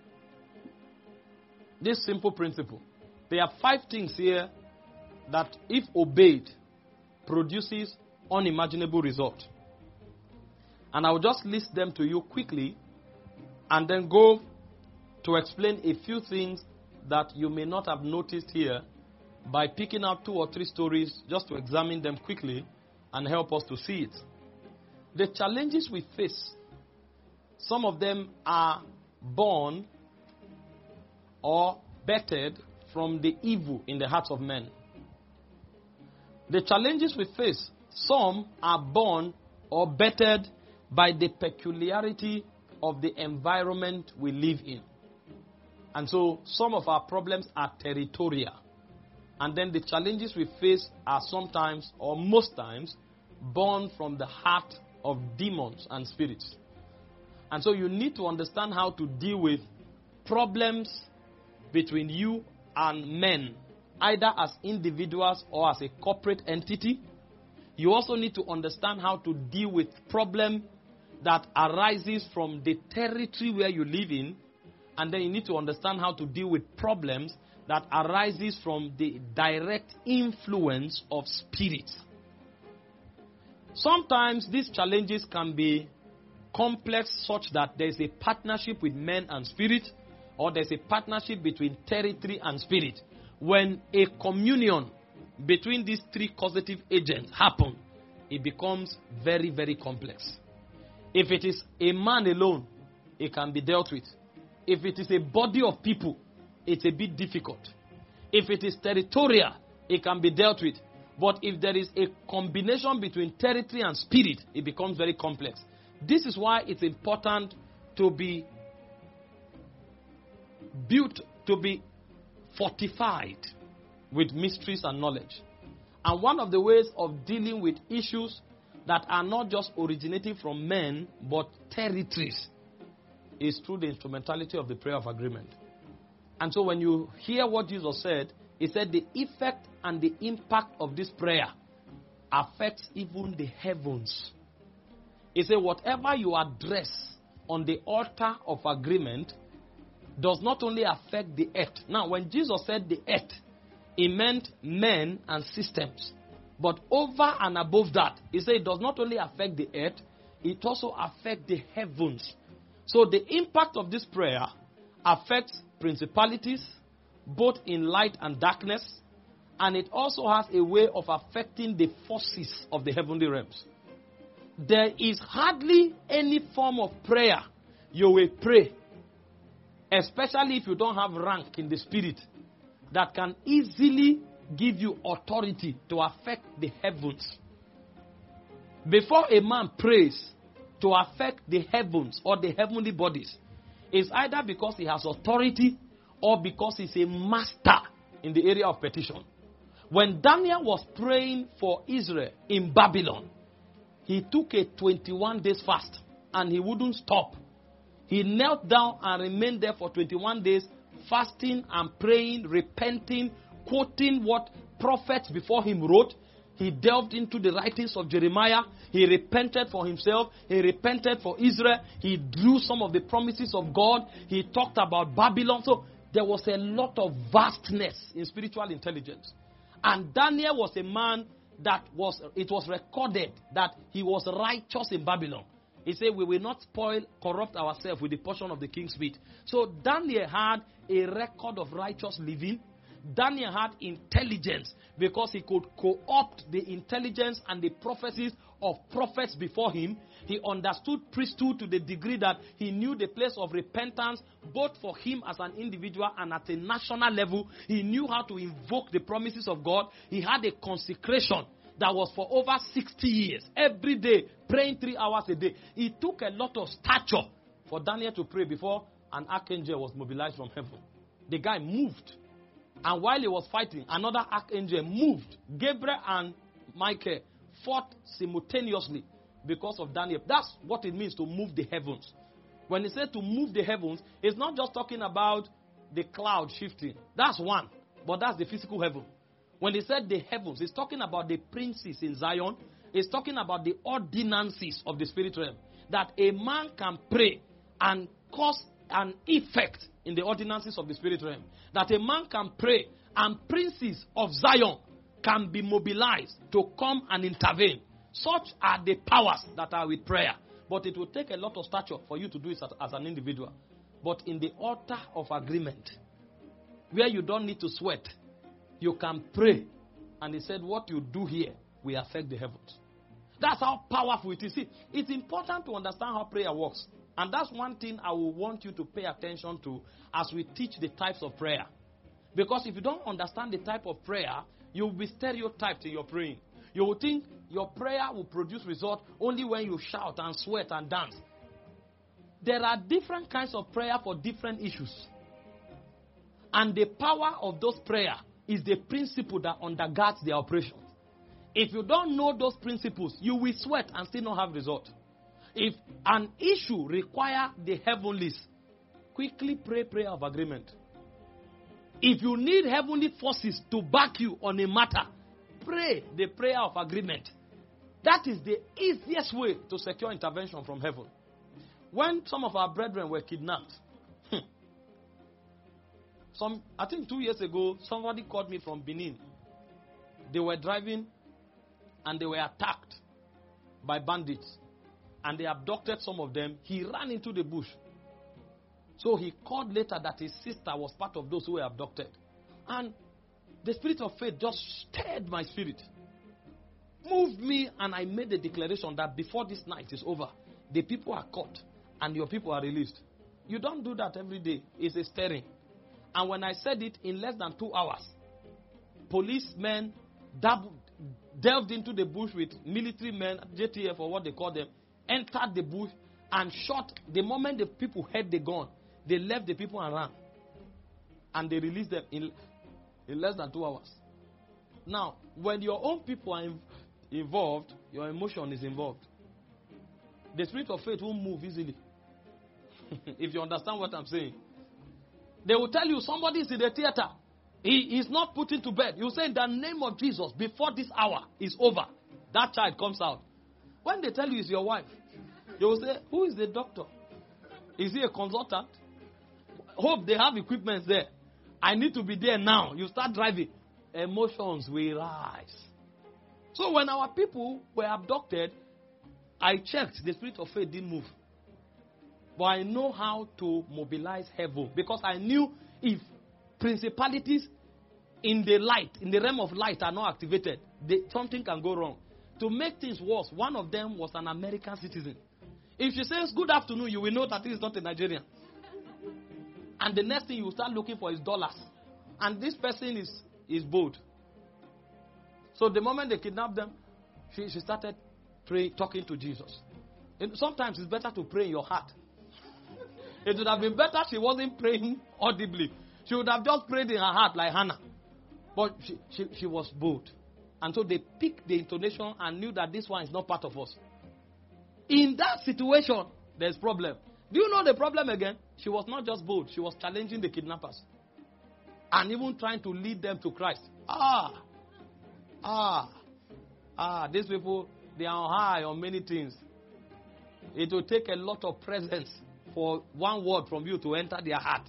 This simple principle. There are five things here that, if obeyed, produces unimaginable result. And I will just list them to you quickly and then go to explain a few things that you may not have noticed here by picking out two or three stories just to examine them quickly and help us to see it. The challenges we face, some of them are born or bettered from the evil in the hearts of men. The challenges we face, some are born or bettered by the peculiarity of the environment we live in. And so some of our problems are territorial. And then the challenges we face are sometimes, or most times, born from the heart of demons and spirits. And so you need to understand how to deal with problems between you and men, either as individuals or as a corporate entity. You also need to understand how to deal with problem that arises from the territory where you live in, and then you need to understand how to deal with problems that arises from the direct influence of spirits. Sometimes these challenges can be complex, such that there's a partnership with men and spirit, or there's a partnership between territory and spirit. When a communion between these three causative agents happen, it becomes very, very complex. If it is a man alone, it can be dealt with. If it is a body of people, it's a bit difficult. If it is territorial, it can be dealt with. But if there is a combination between territory and spirit, it becomes very complex. This is why it's important to be built, to be fortified with mysteries and knowledge. And one of the ways of dealing with issues that are not just originating from men, but territories, is through the instrumentality of the prayer of agreement. And so when you hear what Jesus said, he said the effect and the impact of this prayer affects even the heavens. He said whatever you address on the altar of agreement does not only affect the earth. Now, when Jesus said the earth, he meant men and systems. But over and above that, he said it does not only affect the earth, it also affects the heavens. So the impact of this prayer affects principalities, both in light and darkness, and it also has a way of affecting the forces of the heavenly realms. There is hardly any form of prayer you will pray, especially if you don't have rank in the spirit, that can easily give you authority to affect the heavens. Before a man prays to affect the heavens or the heavenly bodies, it's either because he has authority or because he's a master in the area of petition. When Daniel was praying for Israel in Babylon, he took a twenty-one days fast and he wouldn't stop. He knelt down and remained there for twenty-one days, fasting and praying, repenting, quoting what prophets before him wrote. He delved into the writings of Jeremiah. He repented for himself. He repented for Israel. He drew some of the promises of God. He talked about Babylon. So there was a lot of vastness in spiritual intelligence. And Daniel was a man that was, it was recorded that he was righteous in Babylon. He said, we will not spoil, corrupt ourselves with the portion of the king's meat. So Daniel had a record of righteous living. Daniel had intelligence because he could co-opt the intelligence and the prophecies of prophets before him. He understood priesthood to the degree that he knew the place of repentance, both for him as an individual and at a national level. He knew how to invoke the promises of God. He had a consecration that was for over sixty years, every day, praying three hours a day. It took a lot of stature for Daniel to pray before an archangel was mobilized from heaven. The guy moved. And while he was fighting, another archangel moved. Gabriel and Michael fought simultaneously because of Daniel. That's what it means to move the heavens. When he said to move the heavens, it's not just talking about the cloud shifting. That's one. But that's the physical heaven. When he said the heavens, he's talking about the princes in Zion. He's talking about the ordinances of the spirit realm. That a man can pray and cause an effect in the ordinances of the spirit realm. That a man can pray and princes of Zion can be mobilized to come and intervene. Such are the powers that are with prayer. But it will take a lot of stature for you to do it as, as an individual. But in the altar of agreement, where you don't need to sweat, you can pray. And he said, what you do here will affect the heavens. That's how powerful it is. See, it's important to understand how prayer works. And that's one thing I will want you to pay attention to as we teach the types of prayer. Because if you don't understand the type of prayer, you will be stereotyped in your praying. You will think your prayer will produce result only when you shout and sweat and dance. There are different kinds of prayer for different issues. And the power of those prayer is the principle that undergirds their operation. If you don't know those principles, you will sweat and still not have result. If an issue requires the heavenlies, quickly pray prayer of agreement. If you need heavenly forces to back you on a matter, pray the prayer of agreement. That is the easiest way to secure intervention from heaven. When some of our brethren were kidnapped, some I think two years ago, somebody called me from Benin. They were driving and they were attacked by bandits. And they abducted some of them. He ran into the bush. So he called later that his sister was part of those who were abducted. And the spirit of faith just stirred my spirit. Moved me, and I made the declaration that before this night is over, the people are caught and your people are released. You don't do that every day. It's a stirring. And when I said it, in less than two hours, policemen dab- delved into the bush with military men, J T F or what they call them, entered the bush and shot. The moment the people heard the gun, they left the people and ran. And they released them in, in less than two hours. Now, when your own people are in, involved, your emotion is involved. The spirit of faith won't move easily. If you understand what I'm saying. They will tell you somebody is in the theater. He is not put into bed. You say in the name of Jesus, before this hour is over, that child comes out. When they tell you it's your wife, they will say, who is the doctor? Is he a consultant? Hope they have equipment there. I need to be there now. You start driving. Emotions will rise. So when our people were abducted, I checked. The spirit of faith didn't move. But I know how to mobilize heaven. Because I knew if principalities in the light, in the realm of light are not activated, they, something can go wrong. To make things worse, one of them was an American citizen. If she says good afternoon, you will know that he is not a Nigerian. And the next thing you will start looking for is dollars. And this person is, is bold. So the moment they kidnapped them, she, she started praying, talking to Jesus. And sometimes it's better to pray in your heart. It would have been better she wasn't praying audibly. She would have just prayed in her heart like Hannah. But she, she, she was bold. And so they picked the intonation and knew that this one is not part of us. In that situation, there's problem. Do you know the problem again? She was not just bold. She was challenging the kidnappers. And even trying to lead them to Christ. Ah. Ah. Ah. These people, they are high on many things. It will take a lot of presence for one word from you to enter their heart.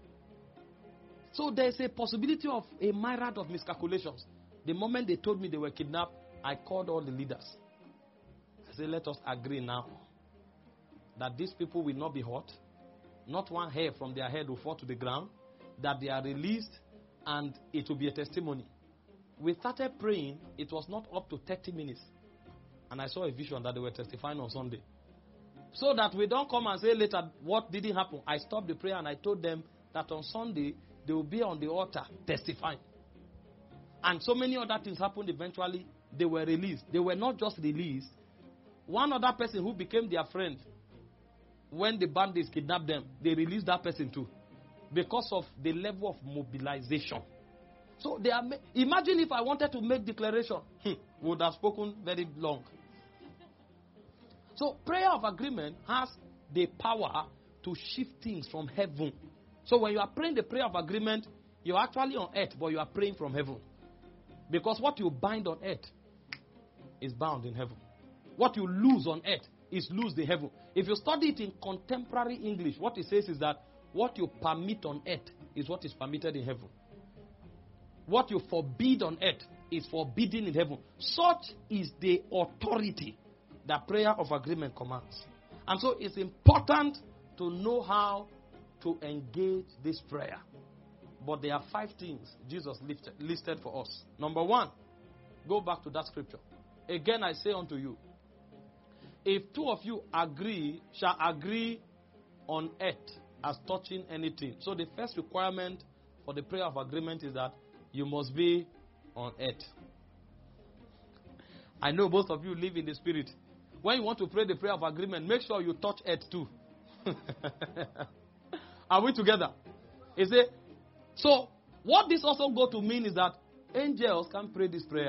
So there's a possibility of a myriad of miscalculations. The moment they told me they were kidnapped, I called all the leaders. I said, let us agree now that these people will not be hurt. Not one hair from their head will fall to the ground. That they are released and it will be a testimony. We started praying. It was not up to thirty minutes. And I saw a vision that they were testifying on Sunday. So that we don't come and say later what didn't happen. I stopped the prayer and I told them that on Sunday they will be on the altar testifying. And so many other things happened eventually. They were released. They were not just released. One other person who became their friend, when the bandits kidnapped them, they released that person too. Because of the level of mobilization. So they are. Ma- Imagine if I wanted to make declaration, hmm, we would have spoken very long. So prayer of agreement has the power to shift things from heaven. So when you are praying the prayer of agreement, you are actually on earth, but you are praying from heaven. Because what you bind on earth is bound in heaven. What you lose on earth is loosed in heaven. If you study it in contemporary English, what it says is that what you permit on earth is what is permitted in heaven. What you forbid on earth is forbidden in heaven. Such is the authority that prayer of agreement commands. And so it's important to know how to engage this prayer. But there are five things Jesus listed, listed for us. Number one, go back to that scripture. Again, I say unto you, if two of you agree, shall agree on earth as touching anything. So the first requirement for the prayer of agreement is that you must be on earth. I know most of you live in the spirit. When you want to pray the prayer of agreement, make sure you touch earth too. Are we together? Is it? So, what this also go to mean is that angels can pray this prayer.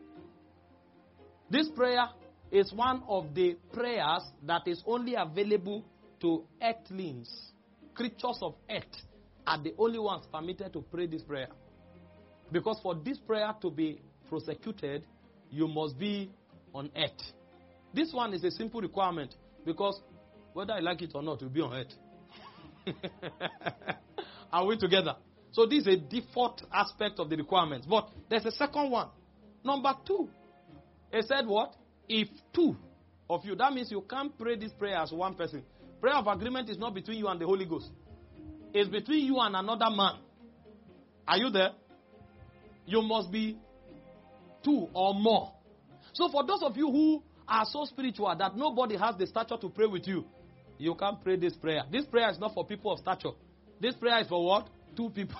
This prayer is one of the prayers that is only available to earthlings, creatures of earth. are the only ones permitted to pray this prayer. Because for this prayer to be prosecuted, you must be on earth. This one is a simple requirement because whether I like it or not, you'll be on earth. Are we together? So this is a default aspect of the requirements. But there's a second one. Number two. It said what? If two of you. That means you can't pray this prayer as one person. Prayer of agreement is not between you and the Holy Ghost. It's between you and another man. Are you there? You must be two or more. So for those of you who are so spiritual that nobody has the stature to pray with you, you can't pray this prayer. This prayer is not for people of stature. This prayer is for what? Two people.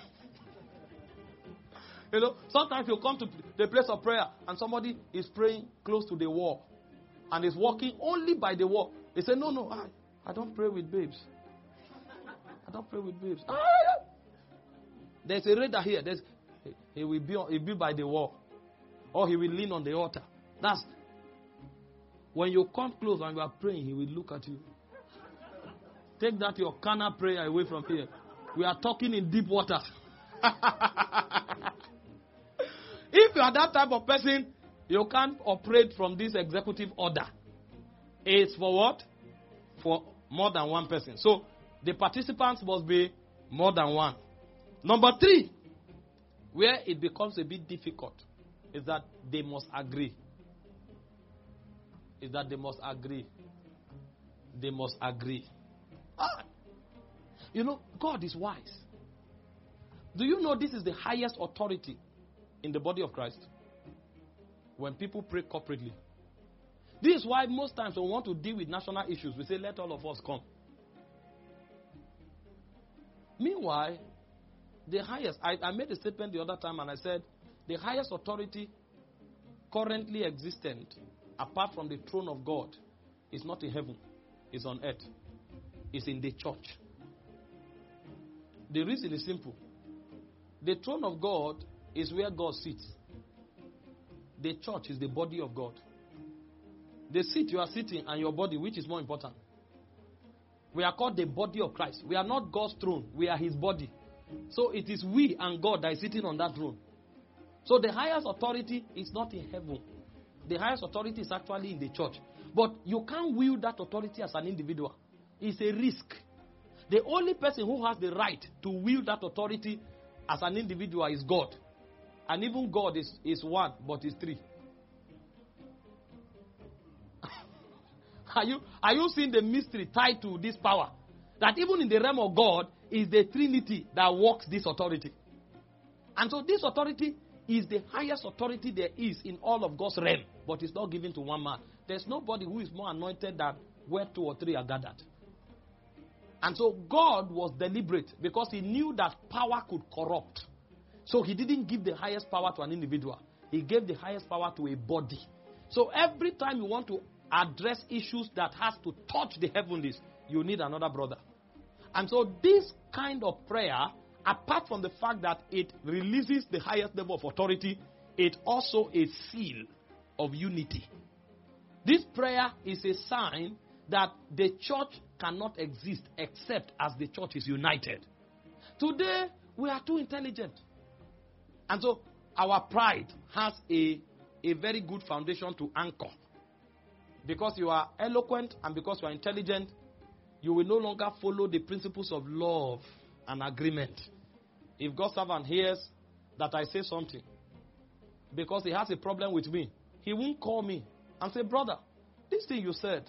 You know, sometimes you come to the place of prayer and somebody is praying close to the wall and is walking only by the wall. They say, no, no, I, I don't pray with babes. I don't pray with babes. Ah! There's a radar here. There's, he will be, he'll be by the wall. Or he will lean on the altar. That's when you come close and you are praying, he will look at you. Take that your carnal prayer away from here. We are talking in deep water. If you are that type of person, you can't operate from this executive order. It's for what? For more than one person. So the participants must be more than one. Number three, where it becomes a bit difficult, is that they must agree. Is that they must agree. They must agree. Ah. You know, God is wise. Do you know this is the highest authority in the body of Christ? When people pray corporately. This is why most times when we want to deal with national issues, we say, let all of us come. Meanwhile, the highest, I, I made a statement the other time and I said, the highest authority currently existent, apart from the throne of God, is not in heaven, it's on earth. It's in the church. The reason is simple. The throne of God is where God sits. The church is the body of God. The seat you are sitting and your body, which is more important? We are called the body of Christ. We are not God's throne. We are his body. So it is we and God that is sitting on that throne. So the highest authority is not in heaven. The highest authority is actually in the church. But you can't wield that authority as an individual. It's a risk. The only person who has the right to wield that authority as an individual is God. And even God is, is one, but is three. Are you, are you seeing the mystery tied to this power? That even in the realm of God, is the Trinity that works this authority. And so this authority is the highest authority there is in all of God's realm. But it's not given to one man. There's nobody who is more anointed than where two or three are gathered. And so God was deliberate because he knew that power could corrupt. So he didn't give the highest power to an individual. He gave the highest power to a body. So every time you want to address issues that has to touch the heavenlies, you need another brother. And so this kind of prayer, apart from the fact that it releases the highest level of authority, it also a seal of unity. This prayer is a sign that the church cannot exist except as the church is united. Today, we are too intelligent. And so, our pride has a, a very good foundation to anchor. Because you are eloquent and because you are intelligent, you will no longer follow the principles of love and agreement. If God's servant hears that I say something, because he has a problem with me, he won't call me and say, brother, this thing you said,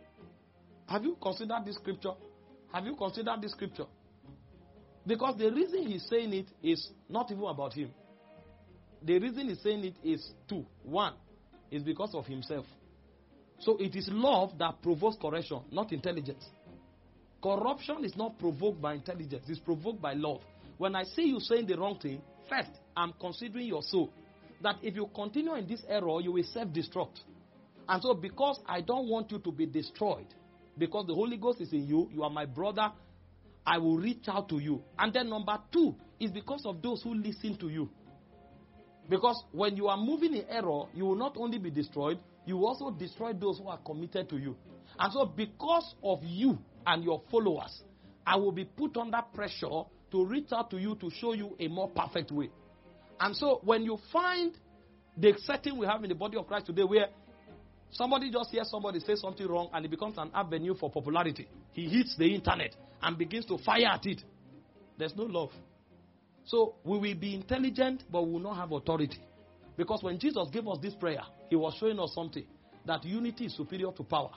have you considered this scripture? Have you considered this scripture? Because the reason he's saying it is not even about him. The reason he's saying it is two. One is because of himself. So it is love that provokes correction, not intelligence. Corruption is not provoked by intelligence. It's provoked by love. When I see you saying the wrong thing, first, I'm considering your soul. That if you continue in this error, you will self-destruct. And so because I don't want you to be destroyed, because the Holy Ghost is in you, you are my brother, I will reach out to you. And then number two is because of those who listen to you. Because when you are moving in error, you will not only be destroyed, you will also destroy those who are committed to you. And so because of you and your followers, I will be put under pressure to reach out to you to show you a more perfect way. And so when you find the setting we have in the body of Christ today where somebody just hears somebody say something wrong and it becomes an avenue for popularity, he hits the internet and begins to fire at it, there's no love. So we will be intelligent, but we will not have authority. Because when Jesus gave us this prayer, he was showing us something, that unity is superior to power.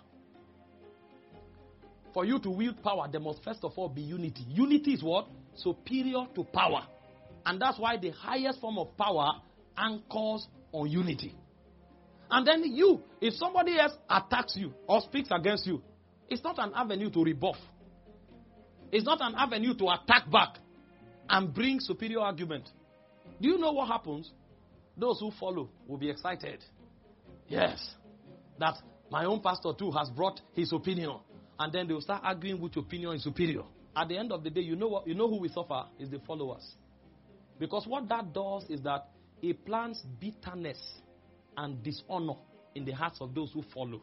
For you to wield power, there must first of all be unity. Unity is what? Superior to power. And that's why the highest form of power anchors on unity. And then you, if somebody else attacks you or speaks against you, it's not an avenue to rebuff. It's not an avenue to attack back and bring superior argument. Do you know what happens? Those who follow will be excited. Yes, that my own pastor too has brought his opinion. And then they will start arguing which opinion is superior. At the end of the day, you know what? You know who will suffer is the followers. Because what that does is that it plants bitterness and dishonor in the hearts of those who follow.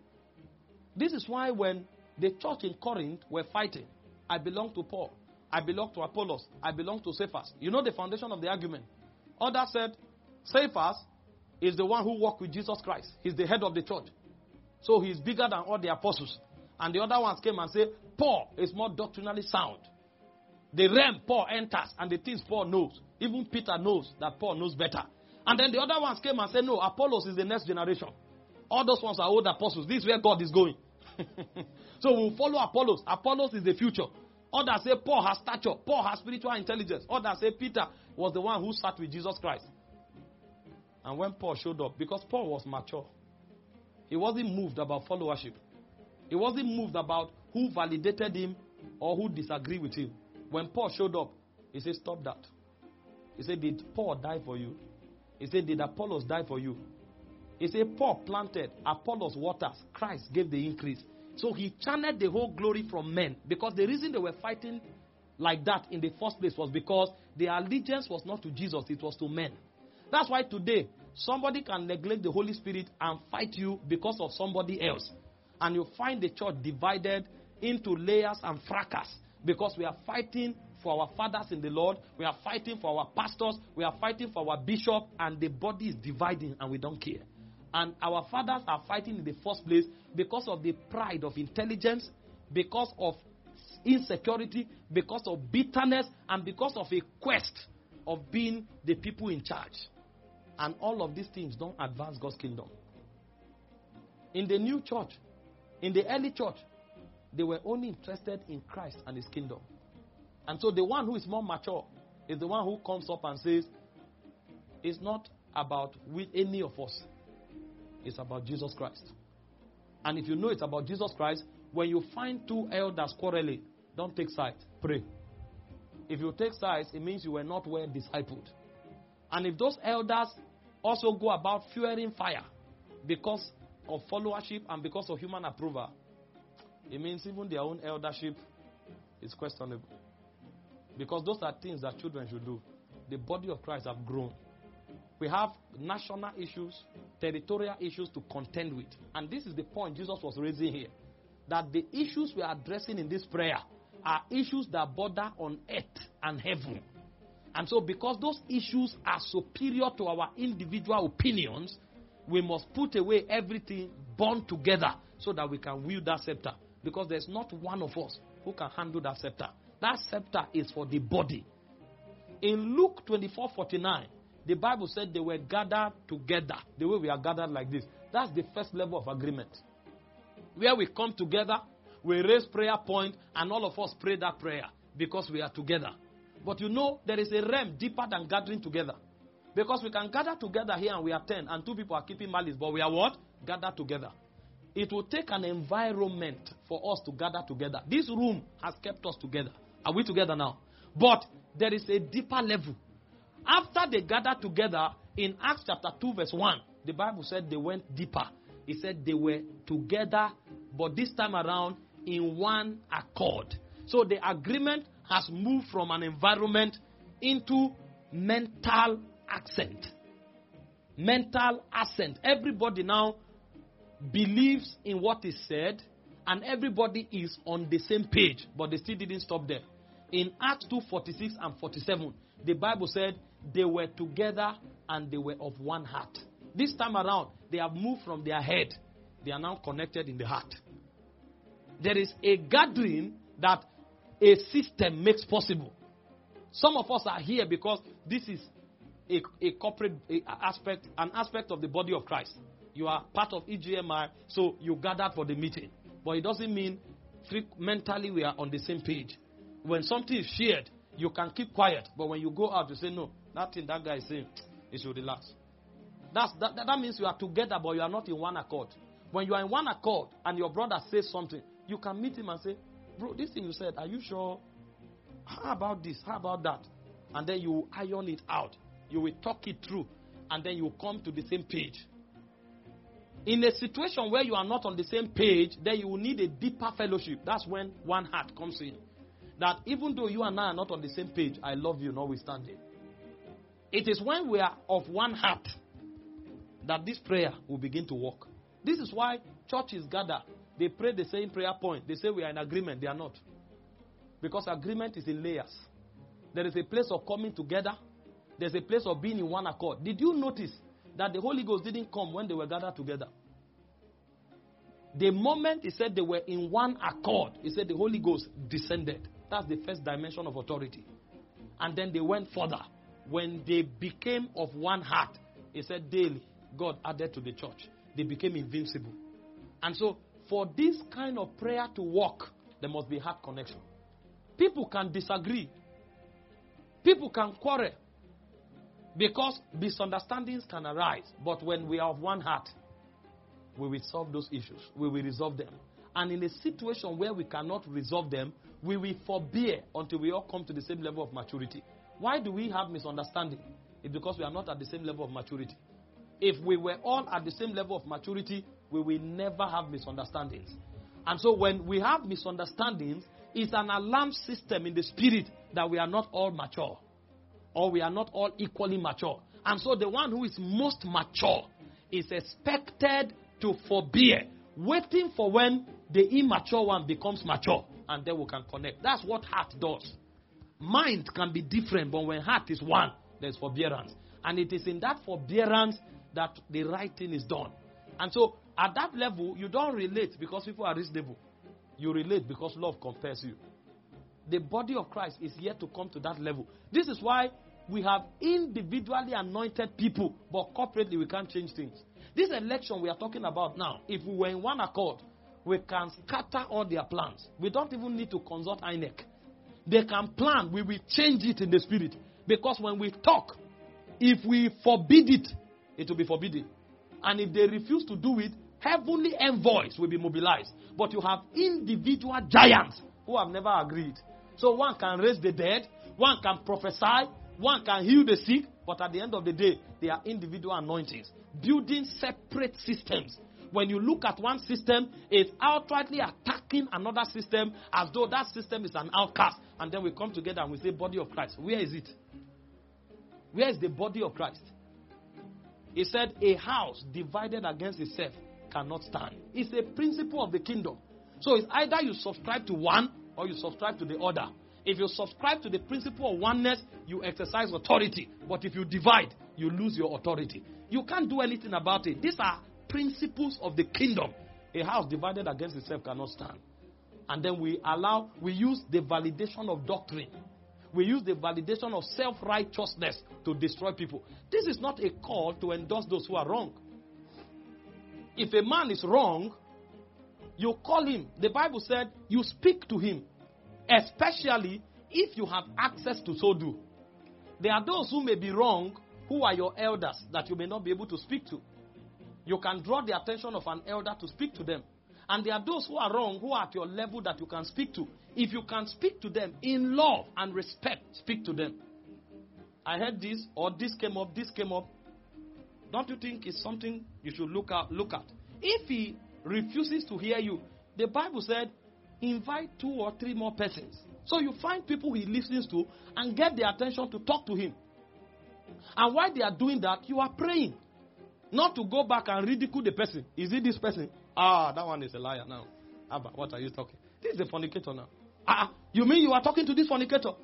This is why when the church in Corinth were fighting, I belong to Paul, I belong to Apollos, I belong to Cephas. You know the foundation of the argument. Others said, Cephas is the one who walked with Jesus Christ. He's the head of the church. So he's bigger than all the apostles. And the other ones came and said, Paul is more doctrinally sound. The realm Paul enters and the things Paul knows. Even Peter knows that Paul knows better. And then the other ones came and said, no, Apollos is the next generation. All those ones are old apostles. This is where God is going. So we'll follow Apollos. Apollos is the future. Others say Paul has stature. Paul has spiritual intelligence. Others say Peter was the one who sat with Jesus Christ. And when Paul showed up, because Paul was mature, he wasn't moved about followership. He wasn't moved about who validated him or who disagreed with him. When Paul showed up, he said, stop that. He said, did Paul die for you? He said, did Apollos die for you? He said, Paul planted, Apollos waters, Christ gave the increase. So he channeled the whole glory from men. Because the reason they were fighting like that in the first place was because their allegiance was not to Jesus, it was to men. That's why today, somebody can neglect the Holy Spirit and fight you because of somebody else. And you find the church divided into layers and fracas because we are fighting for our fathers in the Lord, we are fighting for our pastors, we are fighting for our bishop, and the body is dividing and we don't care. And our fathers are fighting in the first place because of the pride of intelligence, because of insecurity, because of bitterness, and because of a quest of being the people in charge. And all of these things don't advance God's kingdom. In the new church, in the early church, they were only interested in Christ and his kingdom. And so the one who is more mature is the one who comes up and says, it's not about with any of us. It's about Jesus Christ. And if you know it's about Jesus Christ, when you find two elders quarreling, don't take sides. Pray. If you take sides, it means you were not well discipled. And if those elders also go about fueling fire because of followership and because of human approval, it means even their own eldership is questionable. Because those are things that children should do. The body of Christ have grown. We have national issues, territorial issues to contend with. And this is the point Jesus was raising here. That the issues we are addressing in this prayer are issues that border on earth and heaven. And so because those issues are superior to our individual opinions, we must put away everything, bond together so that we can wield that scepter. Because there's not one of us who can handle that scepter. That scepter is for the body. In Luke twenty-four forty-nine, the Bible said they were gathered together. The way we are gathered like this. That's the first level of agreement. Where we come together, we raise prayer point, and all of us pray that prayer because we are together. But you know, there is a realm deeper than gathering together. Because we can gather together here and we are ten, and two people are keeping malice, but we are what? Gathered together. It will take an environment for us to gather together. This room has kept us together. Are we together now? But there is a deeper level. After they gathered together, in Acts chapter two verse one, the Bible said they went deeper. It said they were together, but this time around in one accord. So the agreement has moved from an environment into mental accent. Mental assent. Everybody now believes in what is said, and everybody is on the same page, but they still didn't stop there. In Acts two forty-six and forty-seven, the Bible said they were together and they were of one heart. This time around, they have moved from their head. They are now connected in the heart. There is a gathering that a system makes possible. Some of us are here because this is a, a corporate a aspect, an aspect of the body of Christ. You are part of E G M I, so you gathered for the meeting. But it doesn't mean mentally we are on the same page. When something is shared, you can keep quiet. But when you go out, you say, no, that thing that guy is saying, it should relax. That's, that, that means you are together, but you are not in one accord. When you are in one accord and your brother says something, you can meet him and say, bro, this thing you said, are you sure? How about this? How about that? And then you iron it out. You will talk it through. And then you come to the same page. In a situation where you are not on the same page, then you will need a deeper fellowship. That's when one heart comes in. That even though you and I are not on the same page, I love you notwithstanding. It is when we are of one heart that this prayer will begin to work. This is why churches gather. They pray the same prayer point. They say we are in agreement. They are not. Because agreement is in layers. There is a place of coming together. There's a place of being in one accord. Did you notice that the Holy Ghost didn't come when they were gathered together? The moment he said they were in one accord, he said the Holy Ghost descended. That's the first dimension of authority. And then they went further. When they became of one heart, he said daily, God added to the church. They became invincible. And so, for this kind of prayer to work, there must be heart connection. People can disagree. People can quarrel. Because misunderstandings can arise. But when we are of one heart, we will solve those issues. We will resolve them. And in a situation where we cannot resolve them, we will forbear until we all come to the same level of maturity. Why do we have misunderstanding? It's because we are not at the same level of maturity. If we were all at the same level of maturity, we will never have misunderstandings. And so when we have misunderstandings, it's an alarm system in the spirit that we are not all mature. Or we are not all equally mature. And so the one who is most mature is expected to forbear, waiting for when the immature one becomes mature. And then we can connect. That's what heart does. Mind can be different, but when heart is one, there's forbearance. And it is in that forbearance that the right thing is done. And so, at that level, you don't relate because people are reasonable. You relate because love compels you. The body of Christ is yet to come to that level. This is why we have individually anointed people, but corporately we can't change things. This election we are talking about now, if we were in one accord, we can scatter all their plans. We don't even need to consult I N E C. They can plan. We will change it in the spirit. Because when we talk, if we forbid it, it will be forbidden. And if they refuse to do it, heavenly envoys will be mobilized. But you have individual giants who have never agreed. So one can raise the dead, one can prophesy, one can heal the sick, but at the end of the day, they are individual anointings. Building separate systems. When you look at one system, it's outrightly attacking another system as though that system is an outcast. And then we come together and we say, body of Christ. Where is it? Where is the body of Christ? He said, a house divided against itself cannot stand. It's a principle of the kingdom. So it's either you subscribe to one or you subscribe to the other. If you subscribe to the principle of oneness, you exercise authority. But if you divide, you lose your authority. You can't do anything about it. These are principles of the kingdom. A house divided against itself cannot stand. And then we allow, we use the validation of doctrine. We use the validation of self-righteousness to destroy people. This is not a call to endorse those who are wrong. If a man is wrong, you call him. The Bible said you speak to him, especially if you have access to so do. There are those who may be wrong who are your elders that you may not be able to speak to. You can draw the attention of an elder to speak to them. And there are those who are wrong, who are at your level that you can speak to. If you can speak to them in love and respect, speak to them. I heard this, or this came up, this came up. Don't you think it's something you should look at? Look at? If he refuses to hear you, the Bible said, invite two or three more persons. So you find people he listens to and get their attention to talk to him. And while they are doing that, you are praying. Not to go back and ridicule the person. Is it this person? Ah, that one is a liar now. Abba, what are you talking? This is a fornicator now. Ah, uh, you mean you are talking to this fornicator?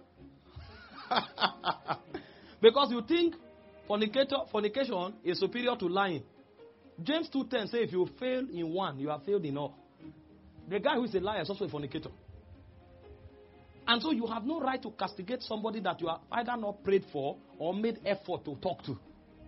Because you think fornicator, fornication is superior to lying. James two ten says if you fail in one, you have failed in all. The guy who is a liar is also a fornicator. And so you have no right to castigate somebody that you have either not prayed for or made effort to talk to.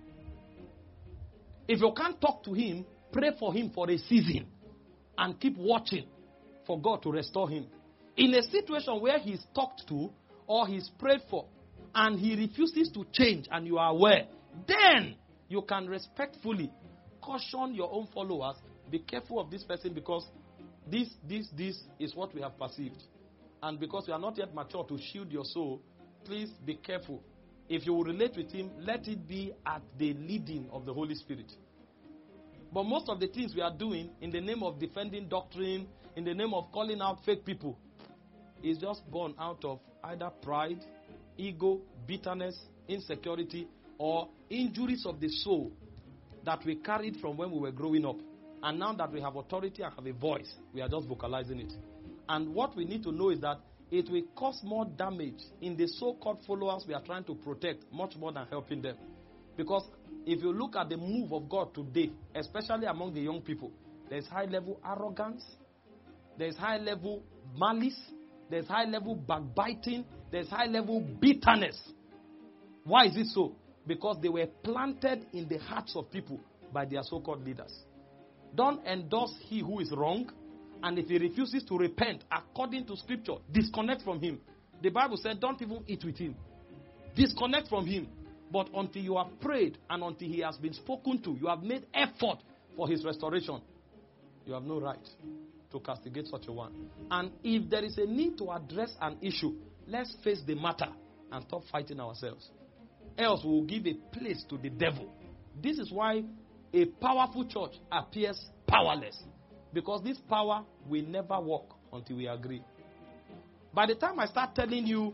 If you can't talk to him, pray for him for a season and keep watching for God to restore him. In a situation where he's talked to or he's prayed for and he refuses to change and you are aware, then you can respectfully caution your own followers, be careful of this person because this, this, this is what we have perceived. And because you are not yet mature to shield your soul, please be careful. If you will relate with him, let it be at the leading of the Holy Spirit. But most of the things we are doing in the name of defending doctrine, in the name of calling out fake people, is just born out of either pride, ego, bitterness, insecurity, or injuries of the soul that we carried from when we were growing up. And now that we have authority and have a voice, we are just vocalizing it. And what we need to know is that it will cause more damage in the so-called followers we are trying to protect, much more than helping them. Because if you look at the move of God today, especially among the young people, there's high-level arrogance, there's high-level malice, there's high-level backbiting, there's high-level bitterness. Why is it so? Because they were planted in the hearts of people by their so-called leaders. Don't endorse he who is wrong, and if he refuses to repent according to scripture, disconnect from him. The Bible said don't even eat with him. Disconnect from him. But until you have prayed and until he has been spoken to, you have made effort for his restoration, you have no right to castigate such a one. And if there is a need to address an issue, let's face the matter and stop fighting ourselves. Else we will give a place to the devil. This is why a powerful church appears powerless. Because this power will never work until we agree. By the time I start telling you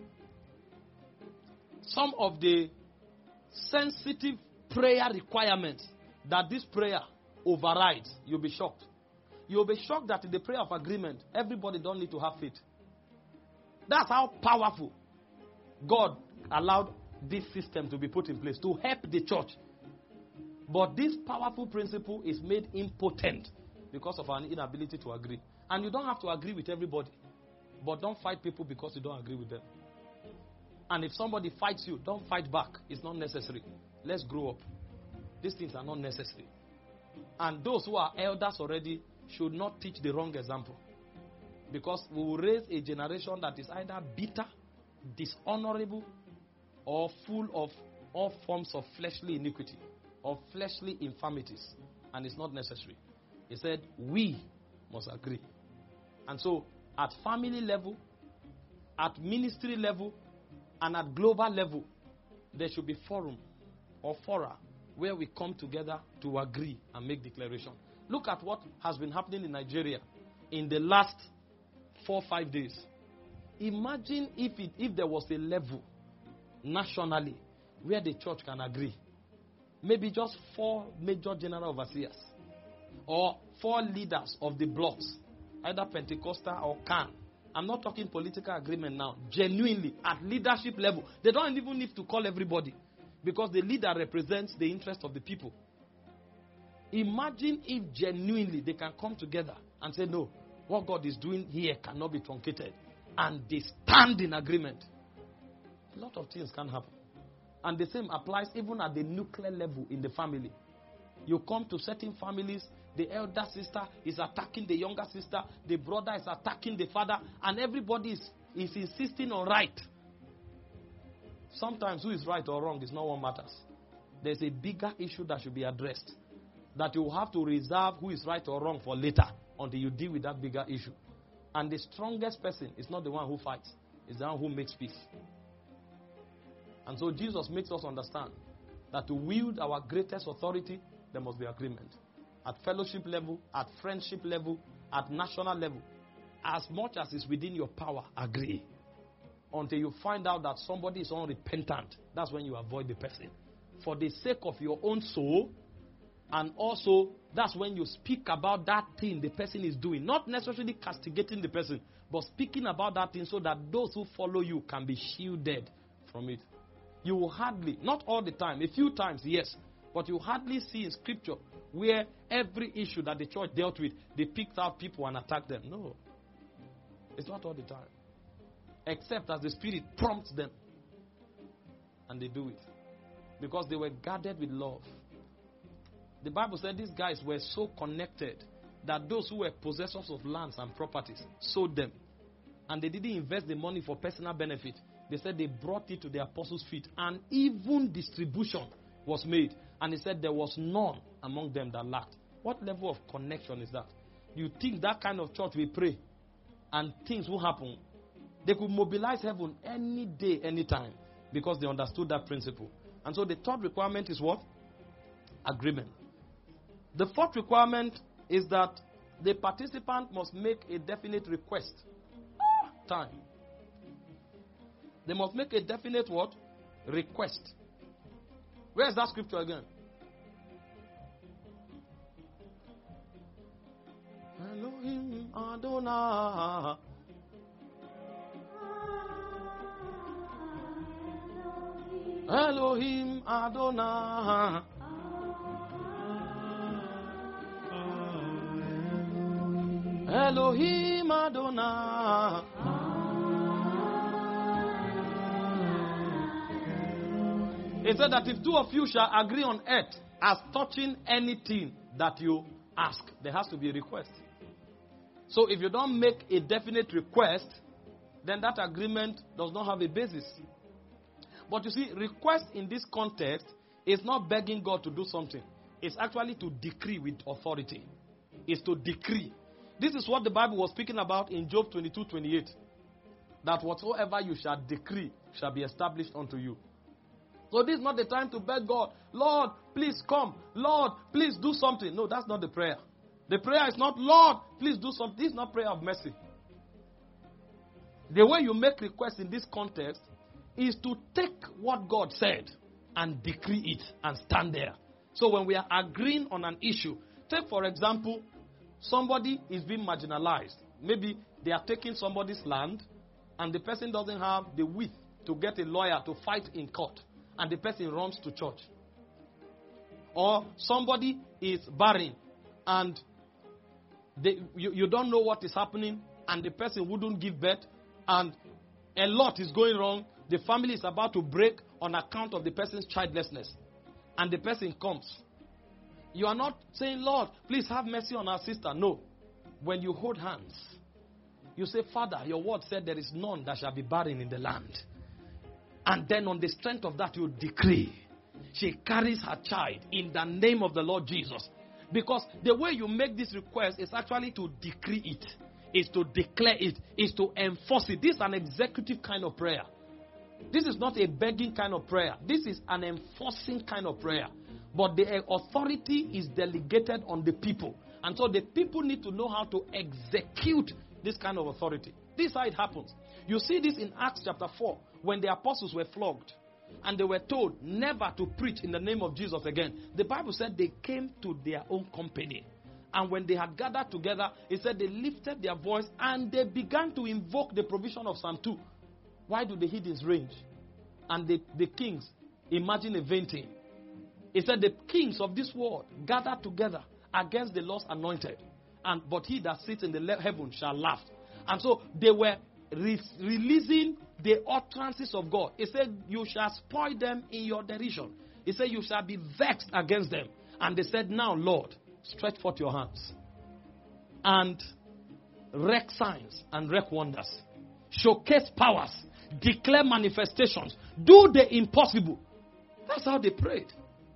some of the sensitive prayer requirements that this prayer overrides, you'll be shocked. You'll be shocked that in the prayer of agreement, everybody don't need to have faith. That's how powerful God allowed this system to be put in place to help the church. But this powerful principle is made impotent because of our inability to agree. And you don't have to agree with everybody. But don't fight people because you don't agree with them. And if somebody fights you, don't fight back. It's not necessary. Let's grow up. These things are not necessary. And those who are elders already should not teach the wrong example. Because we will raise a generation that is either bitter, dishonorable, or full of all forms of fleshly iniquity, or fleshly infirmities. And it's not necessary. He said, we must agree. And so, at family level, at ministry level, and at global level, there should be forum or fora where we come together to agree and make declaration. Look at what has been happening in Nigeria in the last four, five days. Imagine if it, if there was a level nationally where the church can agree. Maybe just four major general overseers. Or four leaders of the blocks, either Pentecostal or Can. I'm not talking political agreement now. Genuinely, at leadership level. They don't even need to call everybody. Because the leader represents the interest of the people. Imagine if genuinely they can come together and say, no, what God is doing here cannot be truncated. And they stand in agreement. A lot of things can happen. And the same applies even at the nuclear level in the family. You come to certain families, the elder sister is attacking the younger sister, the brother is attacking the father, and everybody is, is insisting on right. Sometimes who is right or wrong is not what matters. There's a bigger issue that should be addressed. That you have to reserve who is right or wrong for later until you deal with that bigger issue. And the strongest person is not the one who fights, it's the one who makes peace. And so Jesus makes us understand that to wield our greatest authority, there must be agreement. At fellowship level, at friendship level, at national level. As much as is within your power, agree. Until you find out that somebody is unrepentant, that's when you avoid the person. For the sake of your own soul, And also, that's when you speak about that thing the person is doing. Not necessarily castigating the person, but speaking about that thing so that those who follow you can be shielded from it. You will hardly, not all the time, a few times, yes, but you hardly see in scripture where every issue that the church dealt with, they picked out people and attacked them. No. It's not all the time. Except as the Spirit prompts them. And they do it. Because they were guarded with love. The Bible said these guys were so connected that those who were possessors of lands and properties sold them. And they didn't invest the money for personal benefit. They said they brought it to the apostles' feet. And even distribution was made. And he said there was none among them that lacked. What level of connection is that? You think that kind of church will pray and things will happen? They could mobilize heaven any day, any time, because they understood that principle. And so the third requirement is what? Agreement. The fourth requirement is that the participant must make a definite request. Time. They must make a definite what? Request. Where is that scripture again? Elohim Adonai. Elohim Adonai. Elohim Adonai. It said that if two of you shall agree on earth as touching anything that you ask, there has to be a request. So if you don't make a definite request, then that agreement does not have a basis. But you see, request in this context is not begging God to do something. It's actually to decree with authority. It's to decree. This is what the Bible was speaking about in Job twenty-two twenty-eight. That whatsoever you shall decree shall be established unto you. So this is not the time to beg God, Lord, please come. Lord, please do something. No, that's not the prayer. The prayer is not, Lord, please do something. This is not prayer of mercy. The way you make requests in this context is to take what God said and decree it and stand there. So when we are agreeing on an issue, take for example, somebody is being marginalized. Maybe they are taking somebody's land and the person doesn't have the wit to get a lawyer to fight in court. And the person runs to church. Or somebody is barren and they, you, you don't know what is happening and the person wouldn't give birth and a lot is going wrong. The family is about to break on account of the person's childlessness. And the person comes. You are not saying, Lord, please have mercy on our sister. No. When you hold hands, you say, Father, your word said there is none that shall be barren in the land. And then on the strength of that, you decree. She carries her child in the name of the Lord Jesus. Because the way you make this request is actually to decree it. Is to declare it. Is to enforce it. This is an executive kind of prayer. This is not a begging kind of prayer. This is an enforcing kind of prayer. But the authority is delegated on the people. And so the people need to know how to execute this kind of authority. This is how it happens. You see this in Acts chapter four, when the apostles were flogged and they were told never to preach in the name of Jesus again. The Bible said they came to their own company. And when they had gathered together, it said they lifted their voice and they began to invoke the provision of Psalm two. Why do the heathens range? And the, the kings imagine a vain thing. It said the kings of this world gathered together against the Lord's anointed. And but he that sits in the heaven shall laugh. And so they were re- releasing the utterances of God. He said, you shall spoil them in your derision. He said, you shall be vexed against them. And they said, now, Lord, stretch forth your hands and wreak signs and wreak wonders. Showcase powers. Declare manifestations. Do the impossible. That's how they prayed.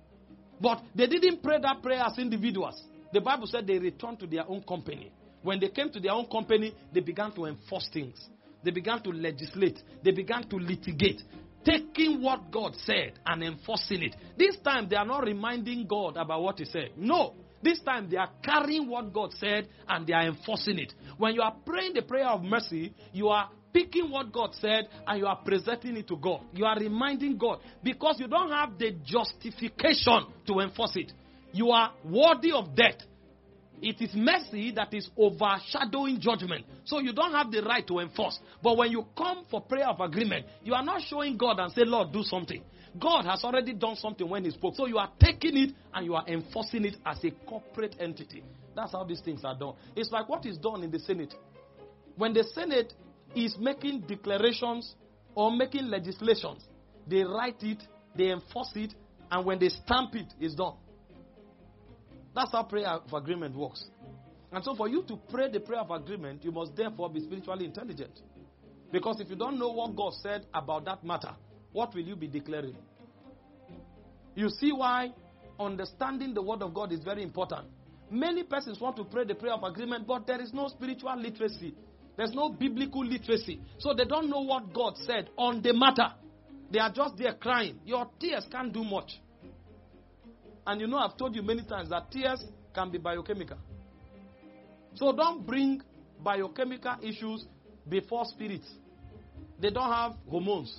But they didn't pray that prayer as individuals. The Bible said they returned to their own company. When they came to their own company, they began to enforce things. They began to legislate. They began to litigate. Taking what God said and enforcing it. This time they are not reminding God about what he said. No. This time they are carrying what God said and they are enforcing it. When you are praying the prayer of mercy, you are picking what God said and you are presenting it to God. You are reminding God because you don't have the justification to enforce it. You are worthy of death. It is mercy that is overshadowing judgment. So you don't have the right to enforce. But when you come for prayer of agreement, you are not showing God and say, Lord, do something. God has already done something when he spoke. So you are taking it and you are enforcing it as a corporate entity. That's how these things are done. It's like what is done in the Senate. When the Senate is making declarations or making legislations, they write it, they enforce it, and when they stamp it, it's done. That's how prayer of agreement works. And so for you to pray the prayer of agreement, you must therefore be spiritually intelligent. Because if you don't know what God said about that matter, what will you be declaring? You see why understanding the word of God is very important. Many persons want to pray the prayer of agreement, but there is no spiritual literacy. There's no biblical literacy. So they don't know what God said on the matter. They are just there crying. Your tears can't do much. And you know, I've told you many times that tears can be biochemical. So don't bring biochemical issues before spirits. They don't have hormones.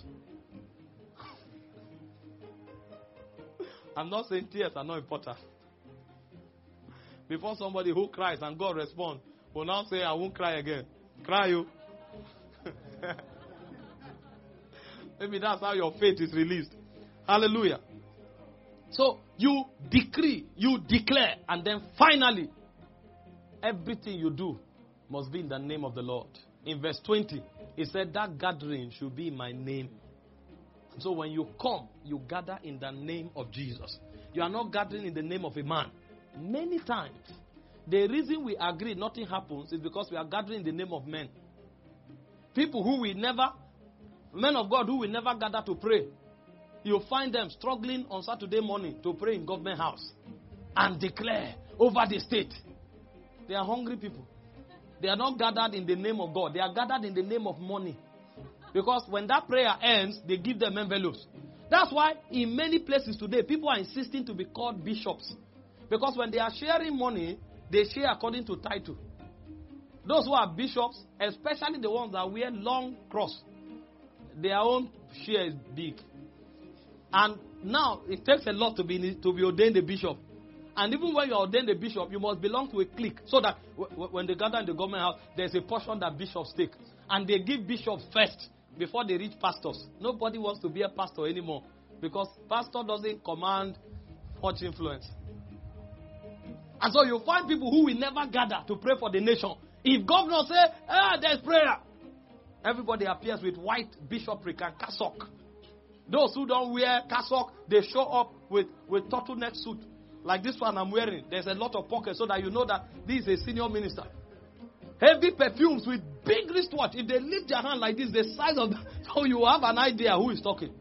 I'm not saying tears are not important. Before somebody who cries and God responds will now say, I won't cry again. Cry you. Maybe that's how your faith is released. Hallelujah. So you decree, you declare, and then finally, everything you do must be in the name of the Lord. In verse twenty, it said that gathering should be in my name. So when you come, you gather in the name of Jesus. You are not gathering in the name of a man. Many times, the reason we agree nothing happens is because we are gathering in the name of men. People who will never, men of God who will never gather to pray. You'll find them struggling on Saturday morning to pray in government house and declare over the state. They are hungry people. They are not gathered in the name of God. They are gathered in the name of money. Because when that prayer ends, they give them envelopes. That's why in many places today, people are insisting to be called bishops. Because when they are sharing money, they share according to title. Those who are bishops, especially the ones that wear long cross, their own share is big. And now, it takes a lot to be to be ordained a bishop. And even when you are ordained a bishop, you must belong to a clique. So that w- when they gather in the government house, there's a portion that bishops take. And they give bishops first before they reach pastors. Nobody wants to be a pastor anymore. Because pastor doesn't command much influence. And so you find people who will never gather to pray for the nation. If governors say, ah, there's prayer, everybody appears with white bishopric and cassock. Those who don't wear cassock, they show up with, with turtleneck suit. Like this one I'm wearing. There's a lot of pockets so that you know that this is a senior minister. Heavy perfumes with big wristwatch. If they lift their hand like this, the size of the, so you have an idea who is talking.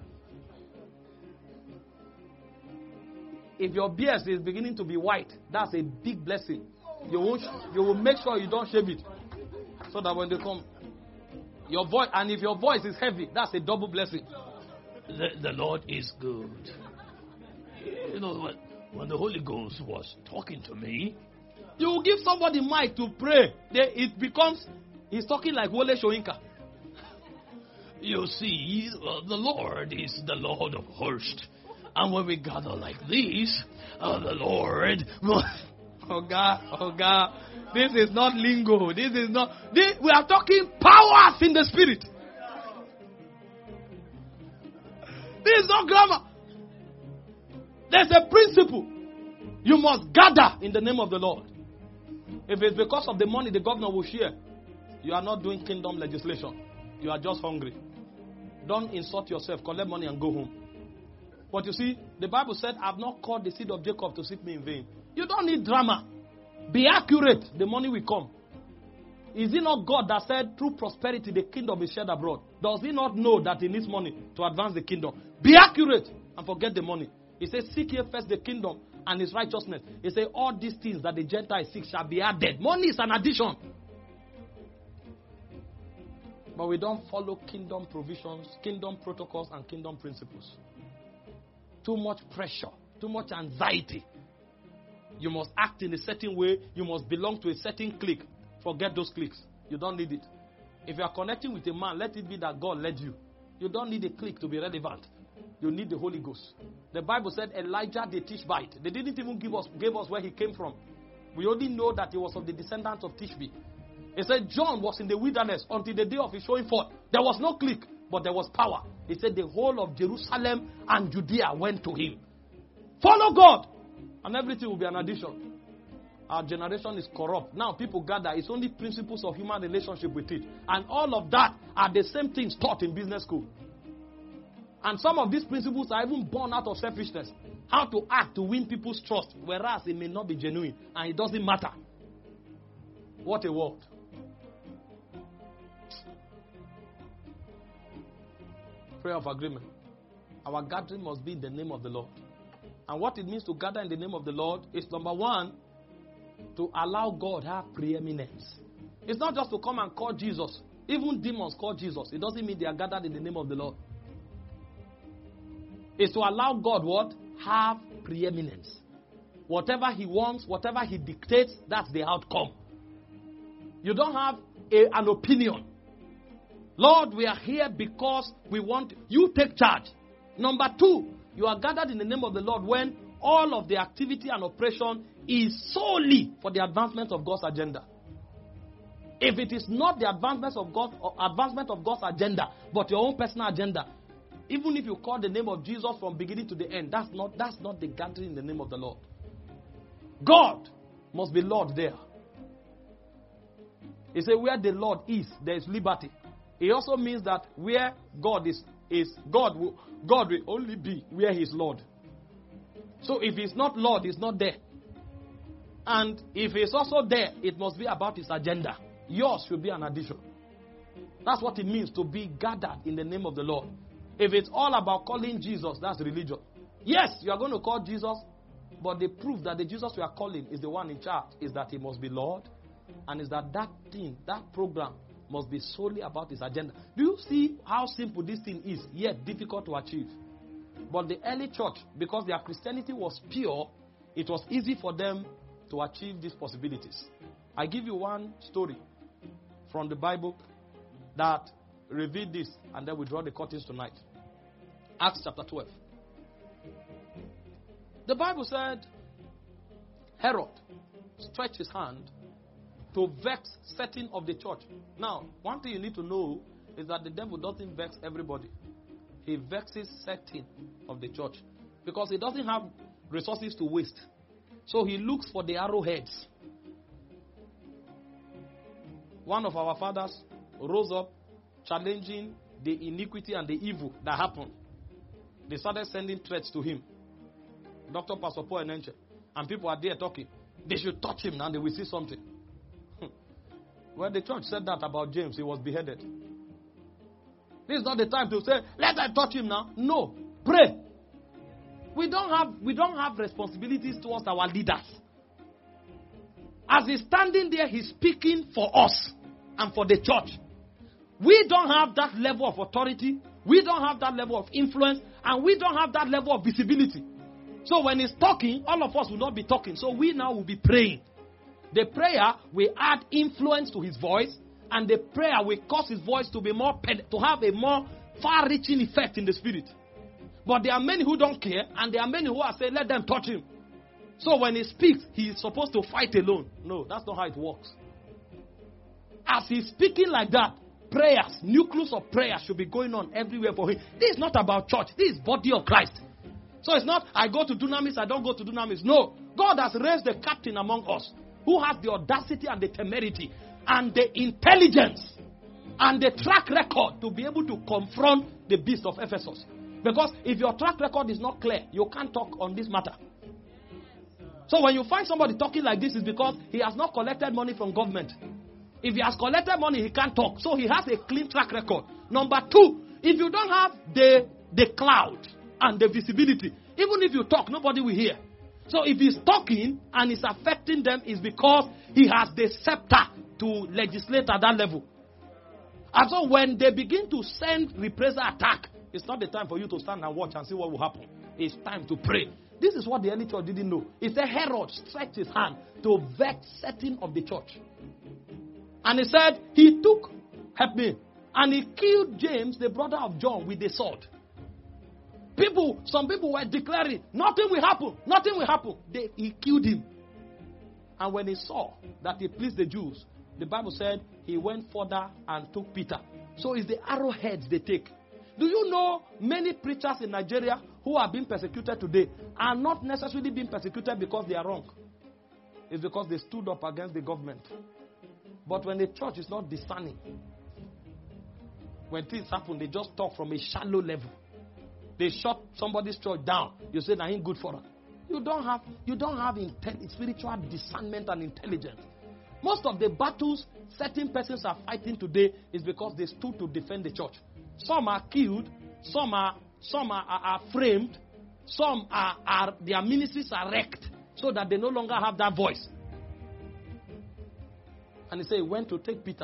If your beard is beginning to be white, that's a big blessing. You won't, you will make sure you don't shave it. So that when they come, your voice, and if your voice is heavy, that's a double blessing. The, the Lord is good. You know, when, when the Holy Ghost was talking to me, you will give somebody mic to pray. They, it becomes, he's talking like Wole Soyinka. You see, uh, the Lord is the Lord of hosts. And when we gather like this, uh, the Lord... Oh God, oh God, this is not lingo. This is not... This, we are talking powers in the spirit. This is not grammar. There's a principle. You must gather in the name of the Lord. If it's because of the money the governor will share, you are not doing kingdom legislation. You are just hungry. Don't insult yourself. Collect money and go home. But you see, the Bible said, I've not called the seed of Jacob to seek me in vain. You don't need drama. Be accurate. The money will come. Is it not God that said, through prosperity, the kingdom is shared abroad? Does he not know that he needs money to advance the kingdom? Be accurate and forget the money. He says, seek ye first the kingdom and his righteousness. He says, all these things that the Gentiles seek shall be added. Money is an addition. But we don't follow kingdom provisions, kingdom protocols, and kingdom principles. Too much pressure, too much anxiety. You must act in a certain way. You must belong to a certain clique. Forget those cliques. You don't need it. If you are connecting with a man, let it be that God led you. You don't need a clique to be relevant. You need the Holy Ghost. The Bible said Elijah the Tishbite. They didn't even give us, give us where he came from. We only know that he was of the descendants of Tishbe. He said John was in the wilderness until the day of his showing forth. There was no clique, but there was power. He said the whole of Jerusalem and Judea went to him. Follow God, and everything will be an addition. Our generation is corrupt. Now people gather. It's only principles of human relationship with it. And all of that are the same things taught in business school. And some of these principles are even born out of selfishness. How to act to win people's trust, whereas it may not be genuine. And it doesn't matter. What a world. Prayer of agreement. Our gathering must be in the name of the Lord. And what it means to gather in the name of the Lord is, number one, to allow God have preeminence. It's not just to come and call Jesus. Even demons call Jesus. It doesn't mean they are gathered in the name of the Lord. It's to allow God what? Have preeminence. Whatever he wants, whatever he dictates, that's the outcome. You don't have a, an opinion. Lord, we are here because we want you take charge. Number two, you are gathered in the name of the Lord when all of the activity and operation is solely for the advancement of God's agenda. If it is not the advancement of God, or advancement of God's agenda, but your own personal agenda, even if you call the name of Jesus from beginning to the end, that's not that's not the gathering in the name of the Lord. God must be Lord there. He said, where the Lord is, there is liberty. It also means that where God is, is God will God will only be where He is Lord. So if He's not Lord, He's not there. And if He's also there, it must be about His agenda. Yours should be an addition. That's what it means to be gathered in the name of the Lord. If it's all about calling Jesus, that's religion. Yes, you are going to call Jesus, but the proof that the Jesus you are calling is the one in charge is that He must be Lord, and is that that thing, that program must be solely about His agenda. Do you see how simple this thing is, yet difficult to achieve? But the early church, because their Christianity was pure, it was easy for them to achieve these possibilities. I give you one story from the Bible that revealed this, and then we draw the curtains tonight. Acts chapter twelve. The Bible said Herod stretched his hand to vex certain of the church. Now, one thing you need to know is that the devil doesn't vex everybody. He vexes certain of the church because he doesn't have resources to waste. So he looks for the arrowheads. One of our fathers rose up challenging the iniquity and the evil that happened. They started sending threats to him. Doctor Pastor Paul Enenche. And people are there talking. They should touch him now, they will see something. When the church said that about James, he was beheaded. This is not the time to say, let them touch him now. No. Pray. We don't have, we don't have responsibilities towards our leaders. As he's standing there, he's speaking for us and for the church. We don't have that level of authority. We don't have that level of influence. And we don't have that level of visibility. So when he's talking, all of us will not be talking. So we now will be praying. The prayer will add influence to his voice. And the prayer will cause his voice to be more, to have a more far-reaching effect in the spirit. But there are many who don't care. And there are many who are saying, let them touch him. So when he speaks, he is supposed to fight alone. No, that's not how it works. As he's speaking like that, prayers, nucleus of prayer should be going on everywhere for him. This is not about church. This is body of Christ. So it's not, I go to Dunamis, I don't go to Dunamis. No. God has raised the captain among us who has the audacity and the temerity and the intelligence and the track record to be able to confront the beast of Ephesus. Because if your track record is not clear, you can't talk on this matter. So when you find somebody talking like this, it's because he has not collected money from government. If he has collected money, he can't talk. So he has a clean track record. Number two, if you don't have the, the cloud and the visibility, even if you talk, nobody will hear. So if he's talking and it's affecting them, it's because he has the scepter to legislate at that level. And so when they begin to send reprisal attack, it's not the time for you to stand and watch and see what will happen. It's time to pray. This is what the early church didn't know. It said Herod stretched his hand to vex certain of the church. And he said, he took, help me, and he killed James, the brother of John, with a sword. People, some people were declaring, nothing will happen, nothing will happen. They, he killed him. And when he saw that he pleased the Jews, the Bible said he went further and took Peter. So it's the arrowheads they take. Do you know many preachers in Nigeria who are being persecuted today are not necessarily being persecuted because they are wrong. It's because they stood up against the government. But when the church is not discerning, when things happen, they just talk from a shallow level. They shut somebody's church down. You say, I ain't good for her. You don't have, you don't have intel- spiritual discernment and intelligence. Most of the battles certain persons are fighting today is because they stood to defend the church. Some are killed, some are some are, are, are framed, some are, are their ministries are wrecked so that they no longer have that voice. And he said he went to take Peter.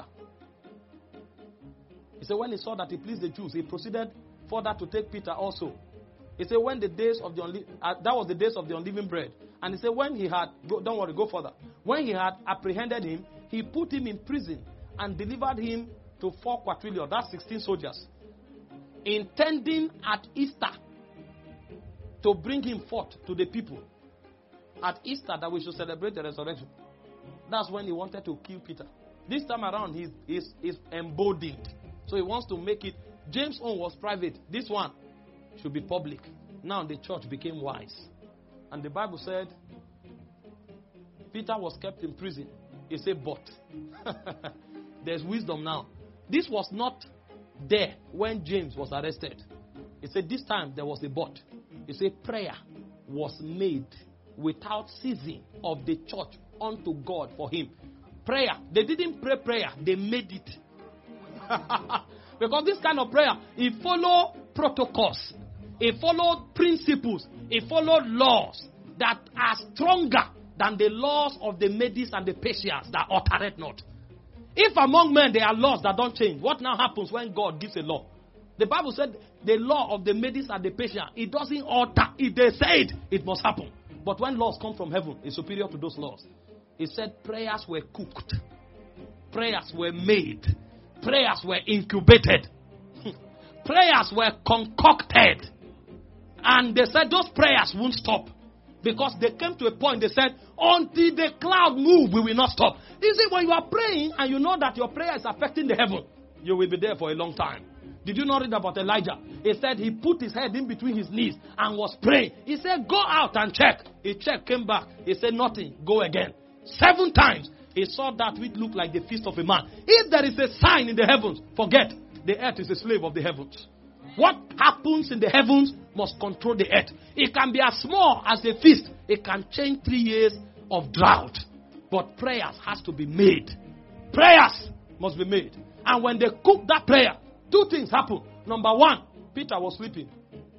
He said when he saw that he pleased the Jews, he proceeded further to take Peter also. He said when the days of the unli- uh, that was the days of the unleavened bread. And he said when he had, go, don't worry, go further. When he had apprehended him, he put him in prison and delivered him to four quadrillion, that's sixteen soldiers, intending at Easter to bring him forth to the people. At Easter that we should celebrate the resurrection. That's when he wanted to kill Peter. This time around, he's, he's, he's emboldened. So he wants to make it. James' own was private. This one should be public. Now the church became wise. And the Bible said, Peter was kept in prison. He said, but. There's wisdom now. This was not there when James was arrested. He said, this time there was a but. He said, prayer was made without ceasing of the church unto God for him. Prayer. They didn't pray prayer. They made it. Because this kind of prayer, it followed protocols. It followed principles. It followed laws that are stronger than the laws of the Medes and the Persians that uttereth not. If among men there are laws that don't change, what now happens when God gives a law? The Bible said the law of the Medes and the Persians, it doesn't alter. If they say it, it must happen. But when laws come from heaven, it's superior to those laws. It said prayers were cooked. Prayers were made. Prayers were incubated. Prayers were concocted. And they said those prayers won't stop. Because they came to a point, they said, until the cloud move, we will not stop. You see, when you are praying and you know that your prayer is affecting the heaven, you will be there for a long time. Did you not read about Elijah? He said he put his head in between his knees and was praying. He said, go out and check. He checked, came back. He said, nothing. Go again. Seven times. He saw that which looked like the fist of a man. If there is a sign in the heavens, forget. The earth is a slave of the heavens. What happens in the heavens must control the earth. It can be as small as a fist. It can change three years of drought. But prayers has to be made. Prayers must be made. And when they cook that prayer, two things happen. Number one, Peter was sleeping.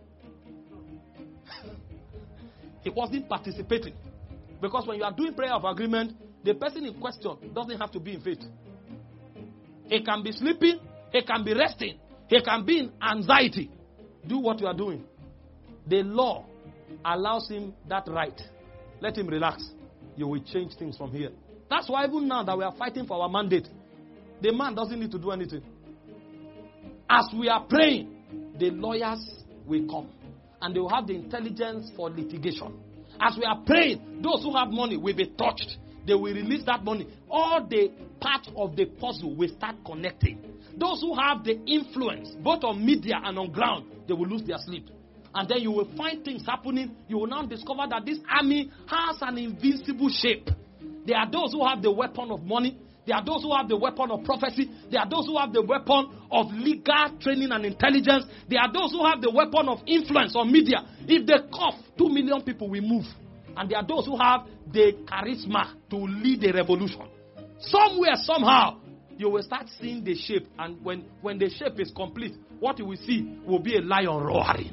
He wasn't participating. Because when you are doing prayer of agreement, the person in question doesn't have to be in faith. He can be sleeping. He can be resting. He can be in anxiety. Do what you are doing. The law allows him that right. Let him relax. You will change things from here. That's why even now that we are fighting for our mandate, the man doesn't need to do anything. As we are praying, the lawyers will come. And they will have the intelligence for litigation. As we are praying, those who have money will be touched. They will release that money. All the parts of the puzzle will start connecting. Those who have the influence, both on media and on ground, they will lose their sleep. And then you will find things happening. You will now discover that this army has an invincible shape. There are those who have the weapon of money. There are those who have the weapon of prophecy. There are those who have the weapon of legal training and intelligence. There are those who have the weapon of influence on media. If they cough, two million people will move. And there are those who have the charisma to lead a revolution. Somewhere, somehow, you will start seeing the shape. And when, when the shape is complete, what you will see will be a lion roaring.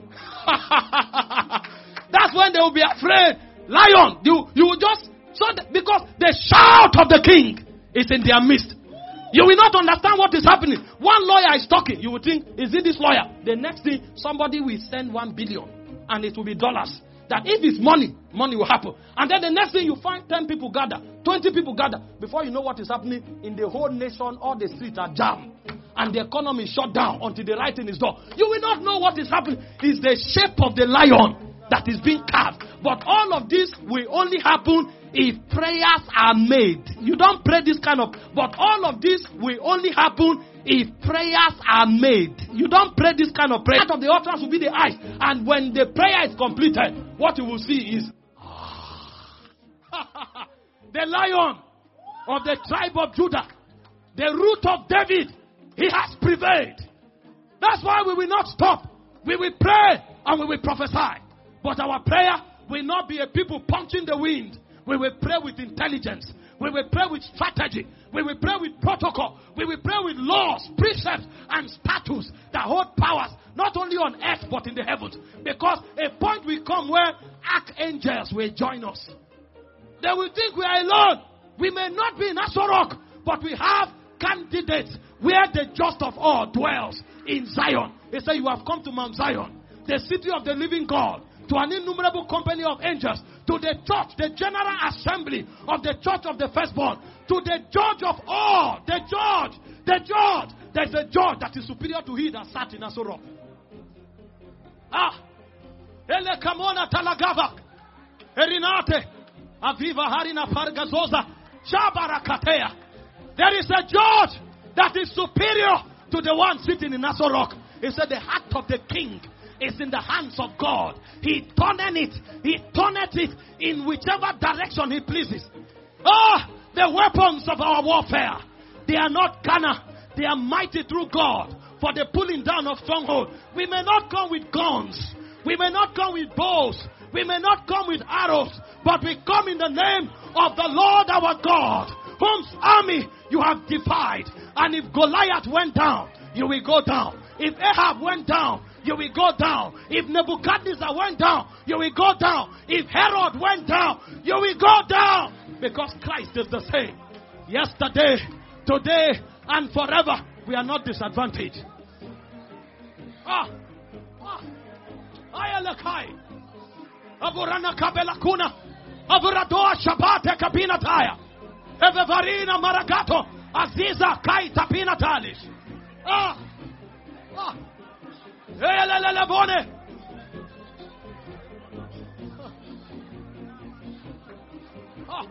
That's when they will be afraid. Lion, you, you will just, so that, because the shout of the king is in their midst. You will not understand what is happening. One lawyer is talking. You will think, is it this lawyer? The next thing, somebody will send one billion. And it will be dollars. That if it's money, money will happen. And then the next thing you find ten people gather, twenty people gather. Before you know what is happening, in the whole nation, all the streets are jammed. and the economy shut down until they write in his door. You will not know what is happening. It's the shape of the lion that is being carved. But all of this will only happen if prayers are made. You don't pray this kind of, but all of this will only happen if prayers are made. You don't pray this kind of prayer. Part of the utterance will be the eyes. And when the prayer is completed, what you will see is the lion of the tribe of Judah, the root of David, he has prevailed. That's why we will not stop. We will pray and we will prophesy. But our prayer will not be a people punching the wind. We will pray with intelligence. We will pray with strategy. We will pray with protocol. We will pray with laws, precepts, and statutes that hold powers not only on earth but in the heavens. Because a point will come where archangels will join us. They will think we are alone. We may not be in Asorok, but we have candidates where the just of all dwells in Zion. They say you have come to Mount Zion, the city of the living God, to an innumerable company of angels, to the church, the general assembly of the church of the firstborn, to the judge of all, the judge, the judge. There's a judge that is superior to he that sat in Asorok. Ah, ele kamona talagava, erinate, aviva harina pargazoza, shabarakatea. There is a judge that is superior to the one sitting in Asorok. He said the heart of the king is in the hands of God. He turneth it. He turneth it in whichever direction he pleases. Ah, the weapons of our warfare, they are not carnal. They are mighty through God for the pulling down of strongholds. We may not come with guns. We may not come with bows. We may not come with arrows. But we come in the name of the Lord our God, whose army you have defied. And if Goliath went down, you will go down. If Ahab went down, you will go down. If Nebuchadnezzar went down, you will go down. If Herod went down, you will go down. Because Christ is the same. Yesterday, today, and forever. We are not disadvantaged. Ah, ah, ayalakai, aburana kabela kuna, aburadoa shabate kabina taya, evevarina maragato, aziza kai tapina talis. Ah, ah, eyalele bone. Ah,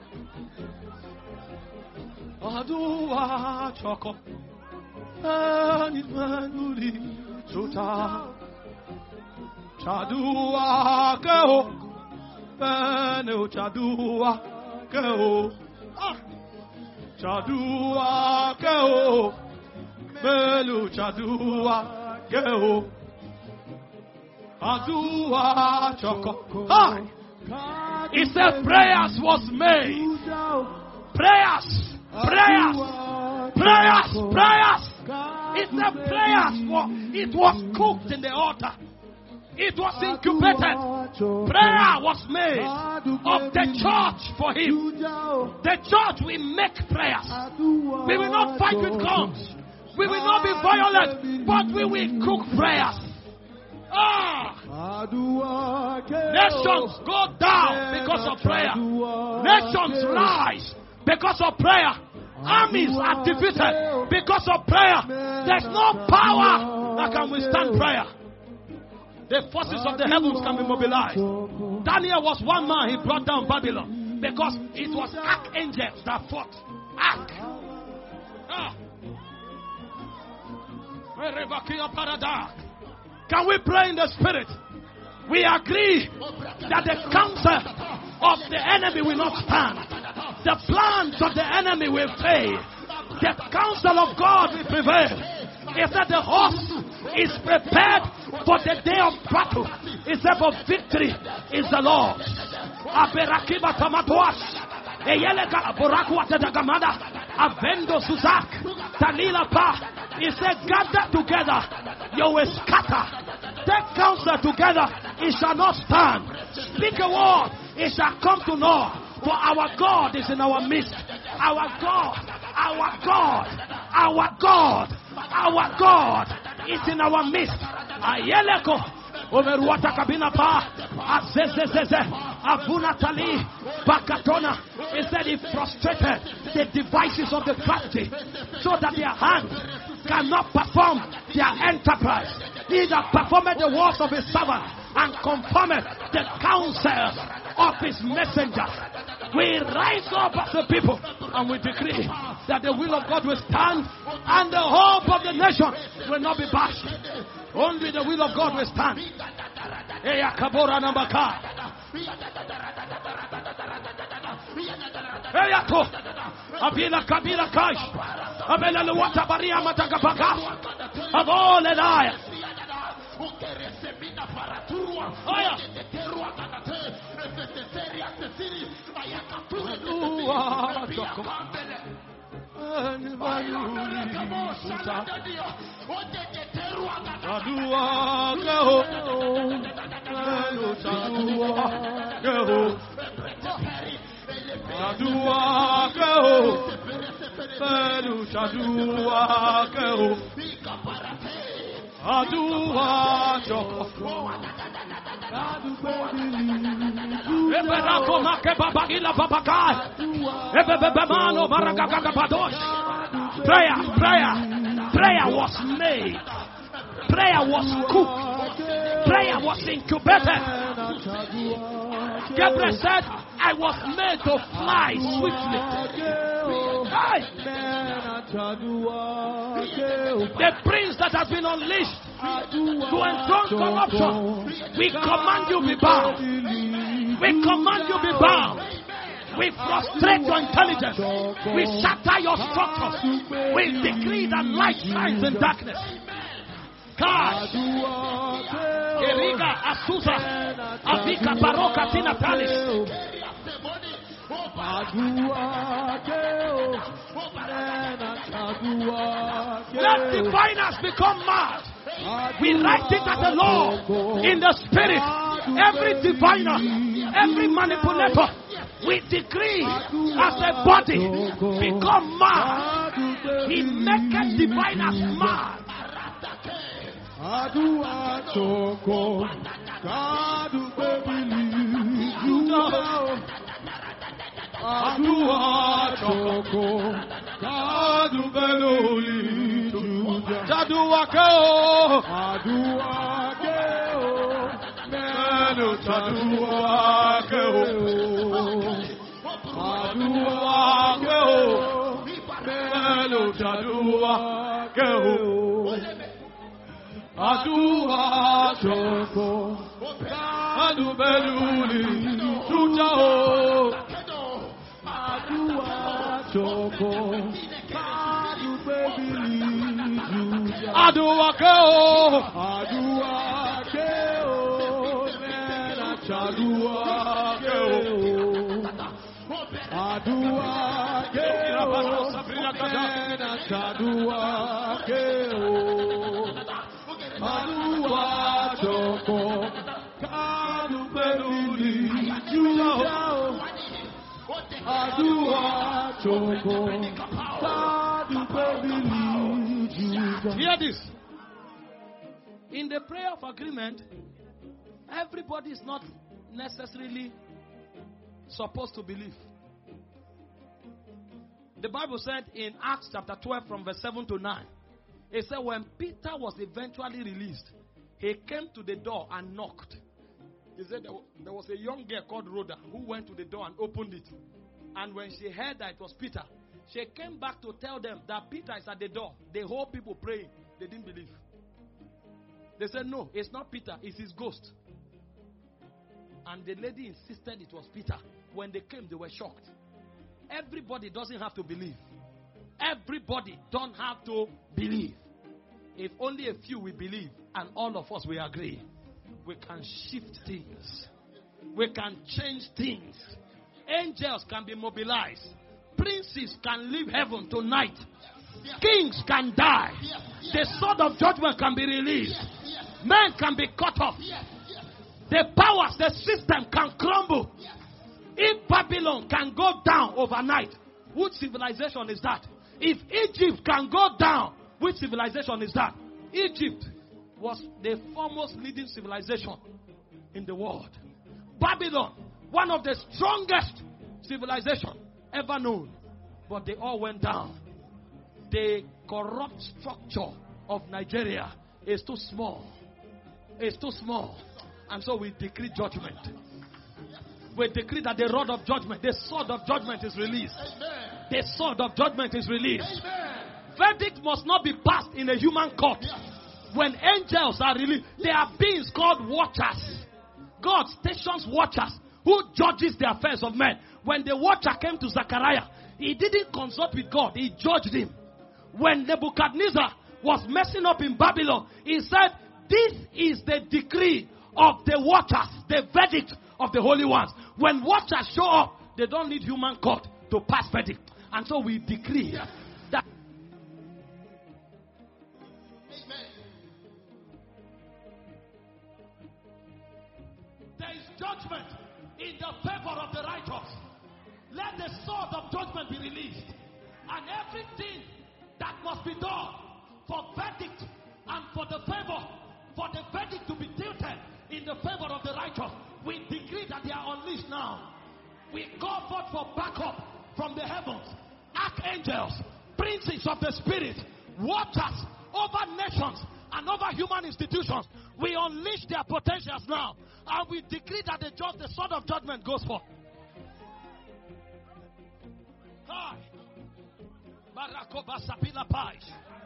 adua choko. Animanuli chuta chadua keo bene chadua keo ah chadua keo belu chadua keo adua choko ah. He said prayers was made. Prayers, prayers, prayers, prayers. It said prayers were, it was cooked in the altar. It was incubated. Prayer was made of the church for him. The church will make prayers. We will not fight with guns. We will not be violent, but we will cook prayers. Ah! Nations go down because of prayer. Nations rise because of prayer. Armies are defeated because of prayer. There's no power that can withstand prayer. The forces of the heavens can be mobilized. Daniel was one man, he brought down Babylon because it was archangels that fought. Arch. Ah. Can we pray in the spirit? We agree that the counsel of the enemy will not stand. The plans of the enemy will fail. The counsel of God will prevail. He said the horse is prepared for the day of battle. He said for victory is the Lord. He said gather together, you will scatter. Take counsel together, it shall not stand. Speak a word, it shall come to naught. For our God is in our midst. Our God, our God, our God, our God is in our midst. Ayeleko. Overwater kabina pa azezezeze avunatali bakatona. He said he frustrated the devices of the crafty so that their hands cannot perform their enterprise. He that performeth the works of his servant and confirmeth the counsels of his messengers. We rise up as a people and we decree that the will of God will stand and the hope of the nation will not be bashed. Only the will of God will stand. Eya kabora nambaka. Eya to. Abila kabila kash. Abela luwata baria matagabaka. Abole laya. Aya. Adua Joko. Eberako make babagila babakai. Ebebebemano baragaga badosh. Prayer, prayer, prayer was made. Prayer was cooked. Prayer was incubated. Gabriel said, I was made to fly swiftly. Hey. The prince that has been unleashed to enthrone corruption, we command you be bound. We command you be bound. We frustrate your intelligence. We shatter your structures. We decree that light shines in darkness. God, Eriga Asusa, Avika Baroka Tina Palace. Let diviners become mad. We write it as a law in the spirit. Every diviner, every manipulator, we decree as a body become mad. He maketh diviners mad. Adua Choko, Kadu Adua Choko, Kadu Beloli, Jadua Keo, Adua Keo, Meno Jadua Keo, Adua Keo, Meno Jadua Keo. Adua Choko, Adu Beluli, Tujao. Adua Choko, Adu Beluli, Adua Keo, Adua Keo, Mena Chadua Keo, Adua Keo, Mena Chadua Keo. Adua Choko, Kadu Beluli, Jujao. Adua Choko, Kadu Beluli, Jujao. Hear this. In the prayer of agreement, everybody is not necessarily supposed to believe. The Bible said in Acts chapter twelve from verse seven to nine. It said when Peter was eventually released, he came to the door and knocked. He said there was a young girl called Rhoda who went to the door and opened it. And when she heard that it was Peter, she came back to tell them that Peter is at the door. The whole people praying. They didn't believe. They said, no, it's not Peter, it's his ghost. And the lady insisted it was Peter. When they came, they were shocked. Everybody doesn't have to believe. Everybody don't have to believe. If only a few will believe and all of us will agree, we can shift things. We can change things. Angels can be mobilized. Princes can leave heaven tonight. Kings can die. The sword of judgment can be released. Men can be cut off. The powers, the system can crumble. If Babylon can go down overnight, which civilization is that? If Egypt can go down, which civilization is that? Egypt was the foremost leading civilization in the world. Babylon, one of the strongest civilizations ever known. But they all went down. the corrupt structure of Nigeria is too small. It's too small. And so we decree judgment. We decree that the rod of judgment, the sword of judgment is released. Amen. The sword of judgment is released. Amen. Verdict must not be passed in a human court. Yes. When angels are released, there are beings called watchers. God stations watchers who judges the affairs of men. When the watcher came to Zechariah, he didn't consult with God, he judged him. When Nebuchadnezzar was messing up in Babylon, he said, this is the decree of the watchers, the verdict of the holy ones. When watchers show up, they don't need human court to pass verdict. And so we decree that. Amen. There is judgment in the favor of the righteous. Let the sword of judgment be released. And everything that must be done for verdict and for the favor, for the verdict to be tilted in the favor of the righteous, we decree that they are unleashed now. We call forth for backup from the heavens. Archangels, princes of the spirit, watchers over nations and over human institutions. We unleash their potentials now. And we decree that the judge, the sword of judgment goes forth. Hi. Barakoba Sapila Pais.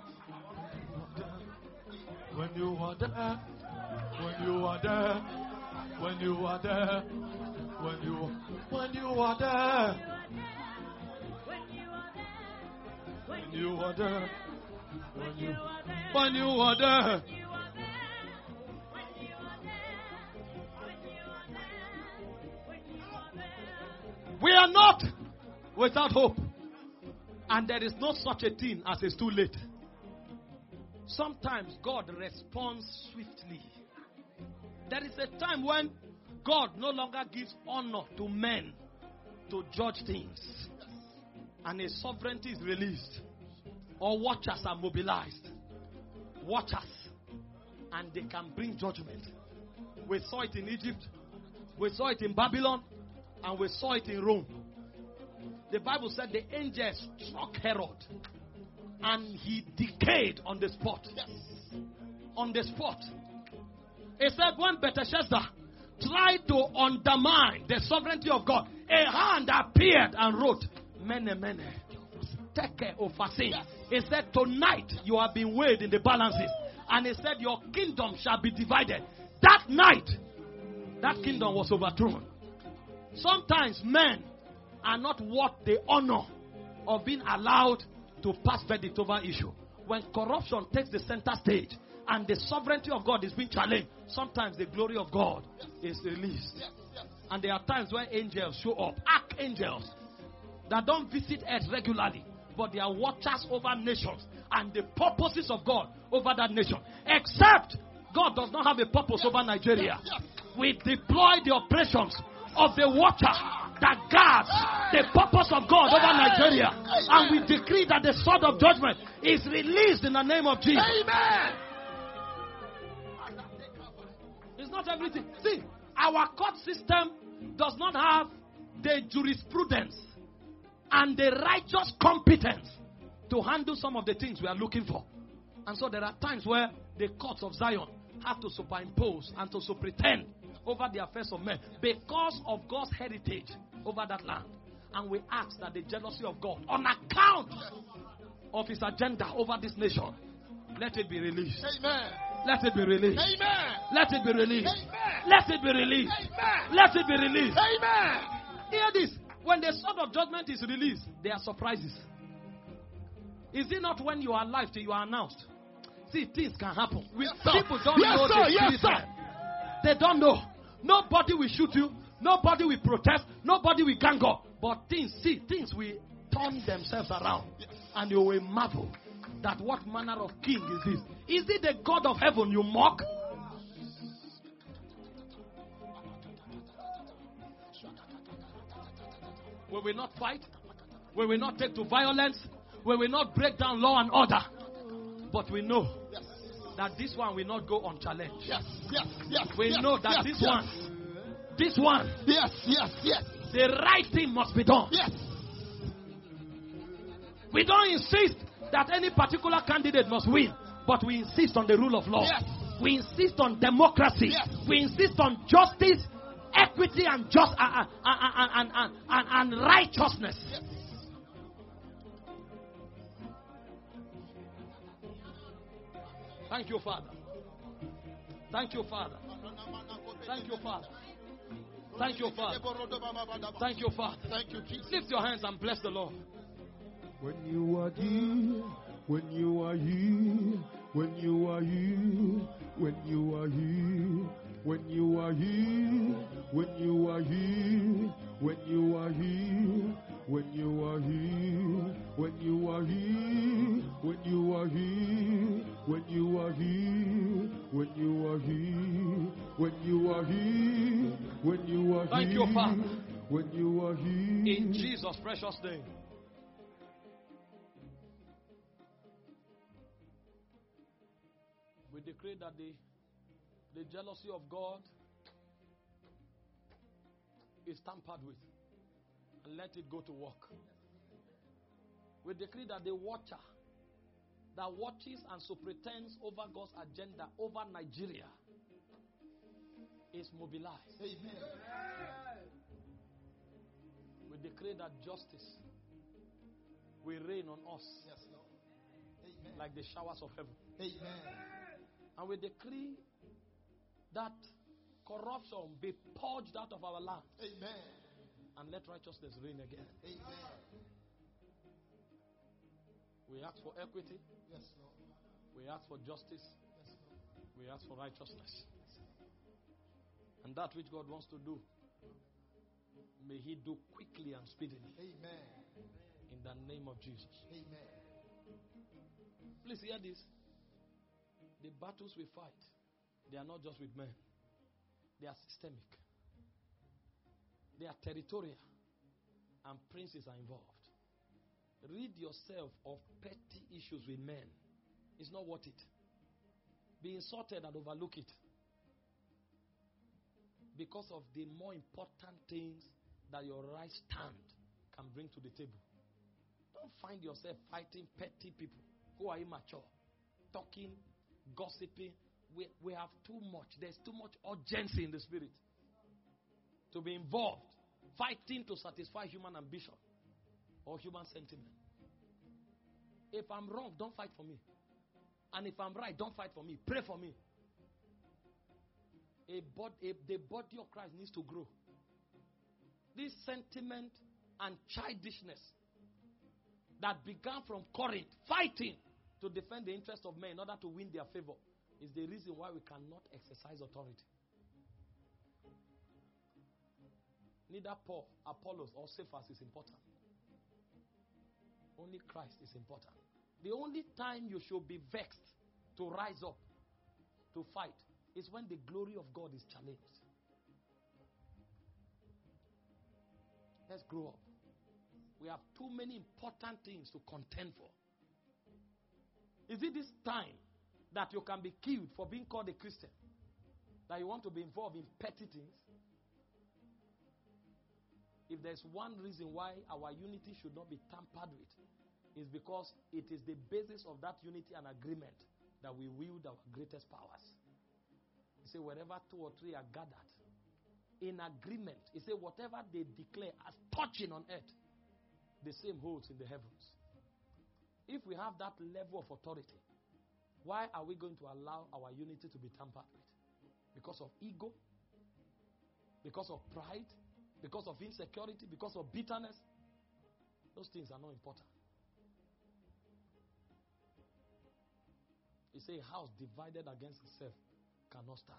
When you are there, when you are there, when you are there, when you when you are there, when you are there, when you when you are there. We are not without hope. And there is no such a thing as it's too late. Sometimes God responds swiftly. There is a time when God no longer gives honor to men to judge things. And a sovereignty is released. Or watchers are mobilized. Watchers. And they can bring judgment. We saw it in Egypt. We saw it in Babylon. And we saw it in Rome. The Bible said the angels struck Herod. And he decayed on the spot. Yes. On the spot. It said when Belteshazzar tried to undermine the sovereignty of God, a hand appeared and wrote, Mene, mene, teke ofasin. It said, tonight you have been weighed in the balances. And it said, your kingdom shall be divided. That night, that kingdom was overthrown. Sometimes men are not worth the honor of being allowed to pass verdict over issue. When corruption takes the center stage and the sovereignty of God is being challenged, sometimes the glory of God is released. Yes, yes. And there are times when angels show up, archangels, that don't visit earth regularly, but they are watchers over nations and the purposes of God over that nation. Except God does not have a purpose yes, over Nigeria. Yes, yes. We deploy the operations of the watcher that guards the purpose of God over Nigeria. And we decree that the sword of judgment is released in the name of Jesus. Amen. It's not everything. See, our court system does not have the jurisprudence and the righteous competence to handle some of the things we are looking for. And so there are times where the courts of Zion have to superimpose and to superintend over the affairs of men because of God's heritage over that land. And we ask that the jealousy of God on account of his agenda over this nation, let it be released. Amen. Let it be released. Amen. Let it be released. Amen. Let it be released. Amen. Let it be released. Amen. Hear this. When the sword of judgment is released, there are surprises. Is it not when you are alive till you are announced? See, things can happen. We, yes, people don't yes, know sir. the Yes, sir. They don't know. Nobody will shoot you. Nobody will protest. Nobody will gang up. But things, see, things will turn themselves around. Yes. And you will marvel that what manner of king is this? Is it the God of heaven you mock? We will not fight. We will not take to violence. We will not break down law and order. But we know yes. that this one will not go unchallenged. Yes, yes, yes. We yes, know that yes, this yes. one, this one, yes, yes, yes. the right thing must be done. Yes. We don't insist that any particular candidate must win, but we insist on the rule of law. Yes. We insist on democracy. Yes. We insist on justice, equity, and just uh, uh, uh, uh, and, and, and, and righteousness. Yes. Thank you, Father. Thank you, Father. Thank you, Father. Thank you, Father. Thank you, Father. Thank you, Jesus. Lift your hands and bless the Lord. When you are here, when you are here, when you are here, when you are here, when you are here, when you are here, when you are here, when you are here, when you are here, when you are here, when you are here, when you are here, when you are here, when you are here. Thank you, Father. When you are here. In Jesus' precious name. We decree that the, the jealousy of God is tampered with, and let it go to work. We decree that the watcher that watches and superintends over God's agenda over Nigeria is mobilized. Amen. We decree that justice will reign on us. Yes, Lord. Amen. Like the showers of heaven. Amen. And we decree that corruption be purged out of our land. Amen. And let righteousness reign again. Amen. We ask for equity. Yes, Lord. We ask for justice. Yes, Lord. We ask for righteousness. And that which God wants to do, may He do quickly and speedily. Amen. In the name of Jesus. Amen. Please hear this. The battles we fight, they are not just with men. They are systemic. They are territorial. And princes are involved. Rid yourself of petty issues with men. It's not worth it. Be insulted and overlook it. Because of the more important things that your right stand can bring to the table. Don't find yourself fighting petty people who are immature, talking, gossiping. We, we have too much. There's too much urgency in the spirit to be involved, fighting to satisfy human ambition or human sentiment. If I'm wrong, don't fight for me. And if I'm right, don't fight for me. Pray for me. A bod- a, the body of Christ needs to grow. This sentiment and childishness that began from Corinth, fighting to defend the interest of men in order to win their favor, is the reason why we cannot exercise authority. Neither Paul, Apollos, or Cephas is important. Only Christ is important. The only time you should be vexed to rise up to fight is when the glory of God is challenged. Let's grow up. We have too many important things to contend for. Is it this time that you can be killed for being called a Christian? That you want to be involved in petty things? If there's one reason why our unity should not be tampered with, is because it is the basis of that unity and agreement that we wield our greatest powers. He said, wherever two or three are gathered in agreement, he said, whatever they declare as touching on earth, the same holds in the heavens. If we have that level of authority, why are we going to allow our unity to be tampered with? Because of ego? Because of pride? Because of insecurity? Because of bitterness? Those things are not important. He said, a house divided against itself cannot stand.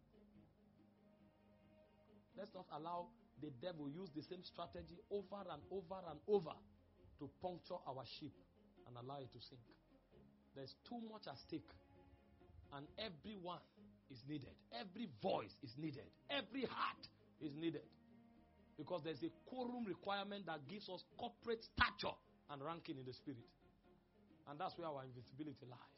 Let's not allow the devil use the same strategy over and over and over to puncture our ship and allow it to sink. There's too much at stake, and everyone is needed. Every voice is needed. Every heart is needed. Because there's a quorum requirement that gives us corporate stature and ranking in the spirit. And that's where our invisibility lies.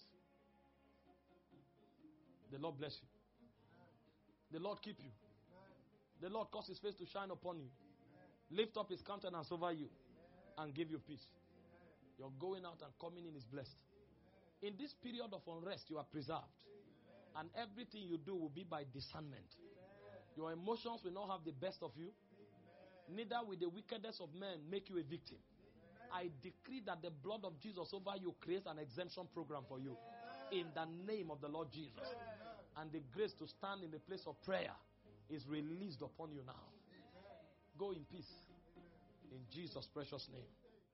The Lord bless you. The Lord keep you. The Lord cause His face to shine upon you. Lift up His countenance over you and give you peace. Your going out and coming in is blessed. In this period of unrest, you are preserved. And everything you do will be by discernment. Your emotions will not have the best of you. Neither will the wickedness of men make you a victim. I decree that the blood of Jesus over you creates an exemption program for you. In the name of the Lord Jesus. And the grace to stand in the place of prayer is released upon you now. Go in peace. In Jesus' precious name.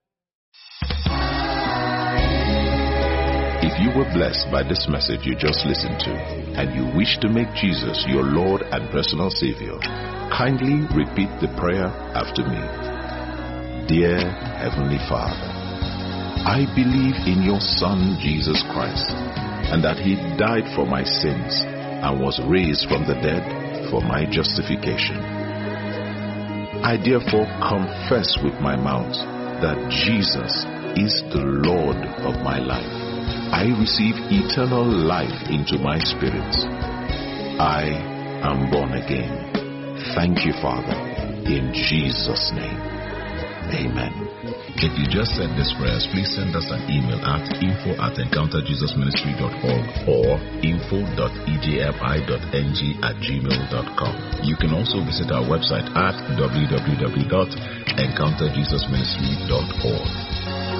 If you were blessed by this message you just listened to, and you wish to make Jesus your Lord and personal Savior, kindly repeat the prayer after me. Dear Heavenly Father, I believe in your Son Jesus Christ, and that He died for my sins and was raised from the dead for my justification. I therefore confess with my mouth that Jesus is the Lord of my life. I receive eternal life into my spirit. I am born again. Thank you, Father, in Jesus' name. Amen. If you just said this prayers, please send us an email at info at encounter jesus ministry dot org or info dot e j f i dot n g at gmail dot com. You can also visit our website at w w w dot encounter jesus ministry dot org.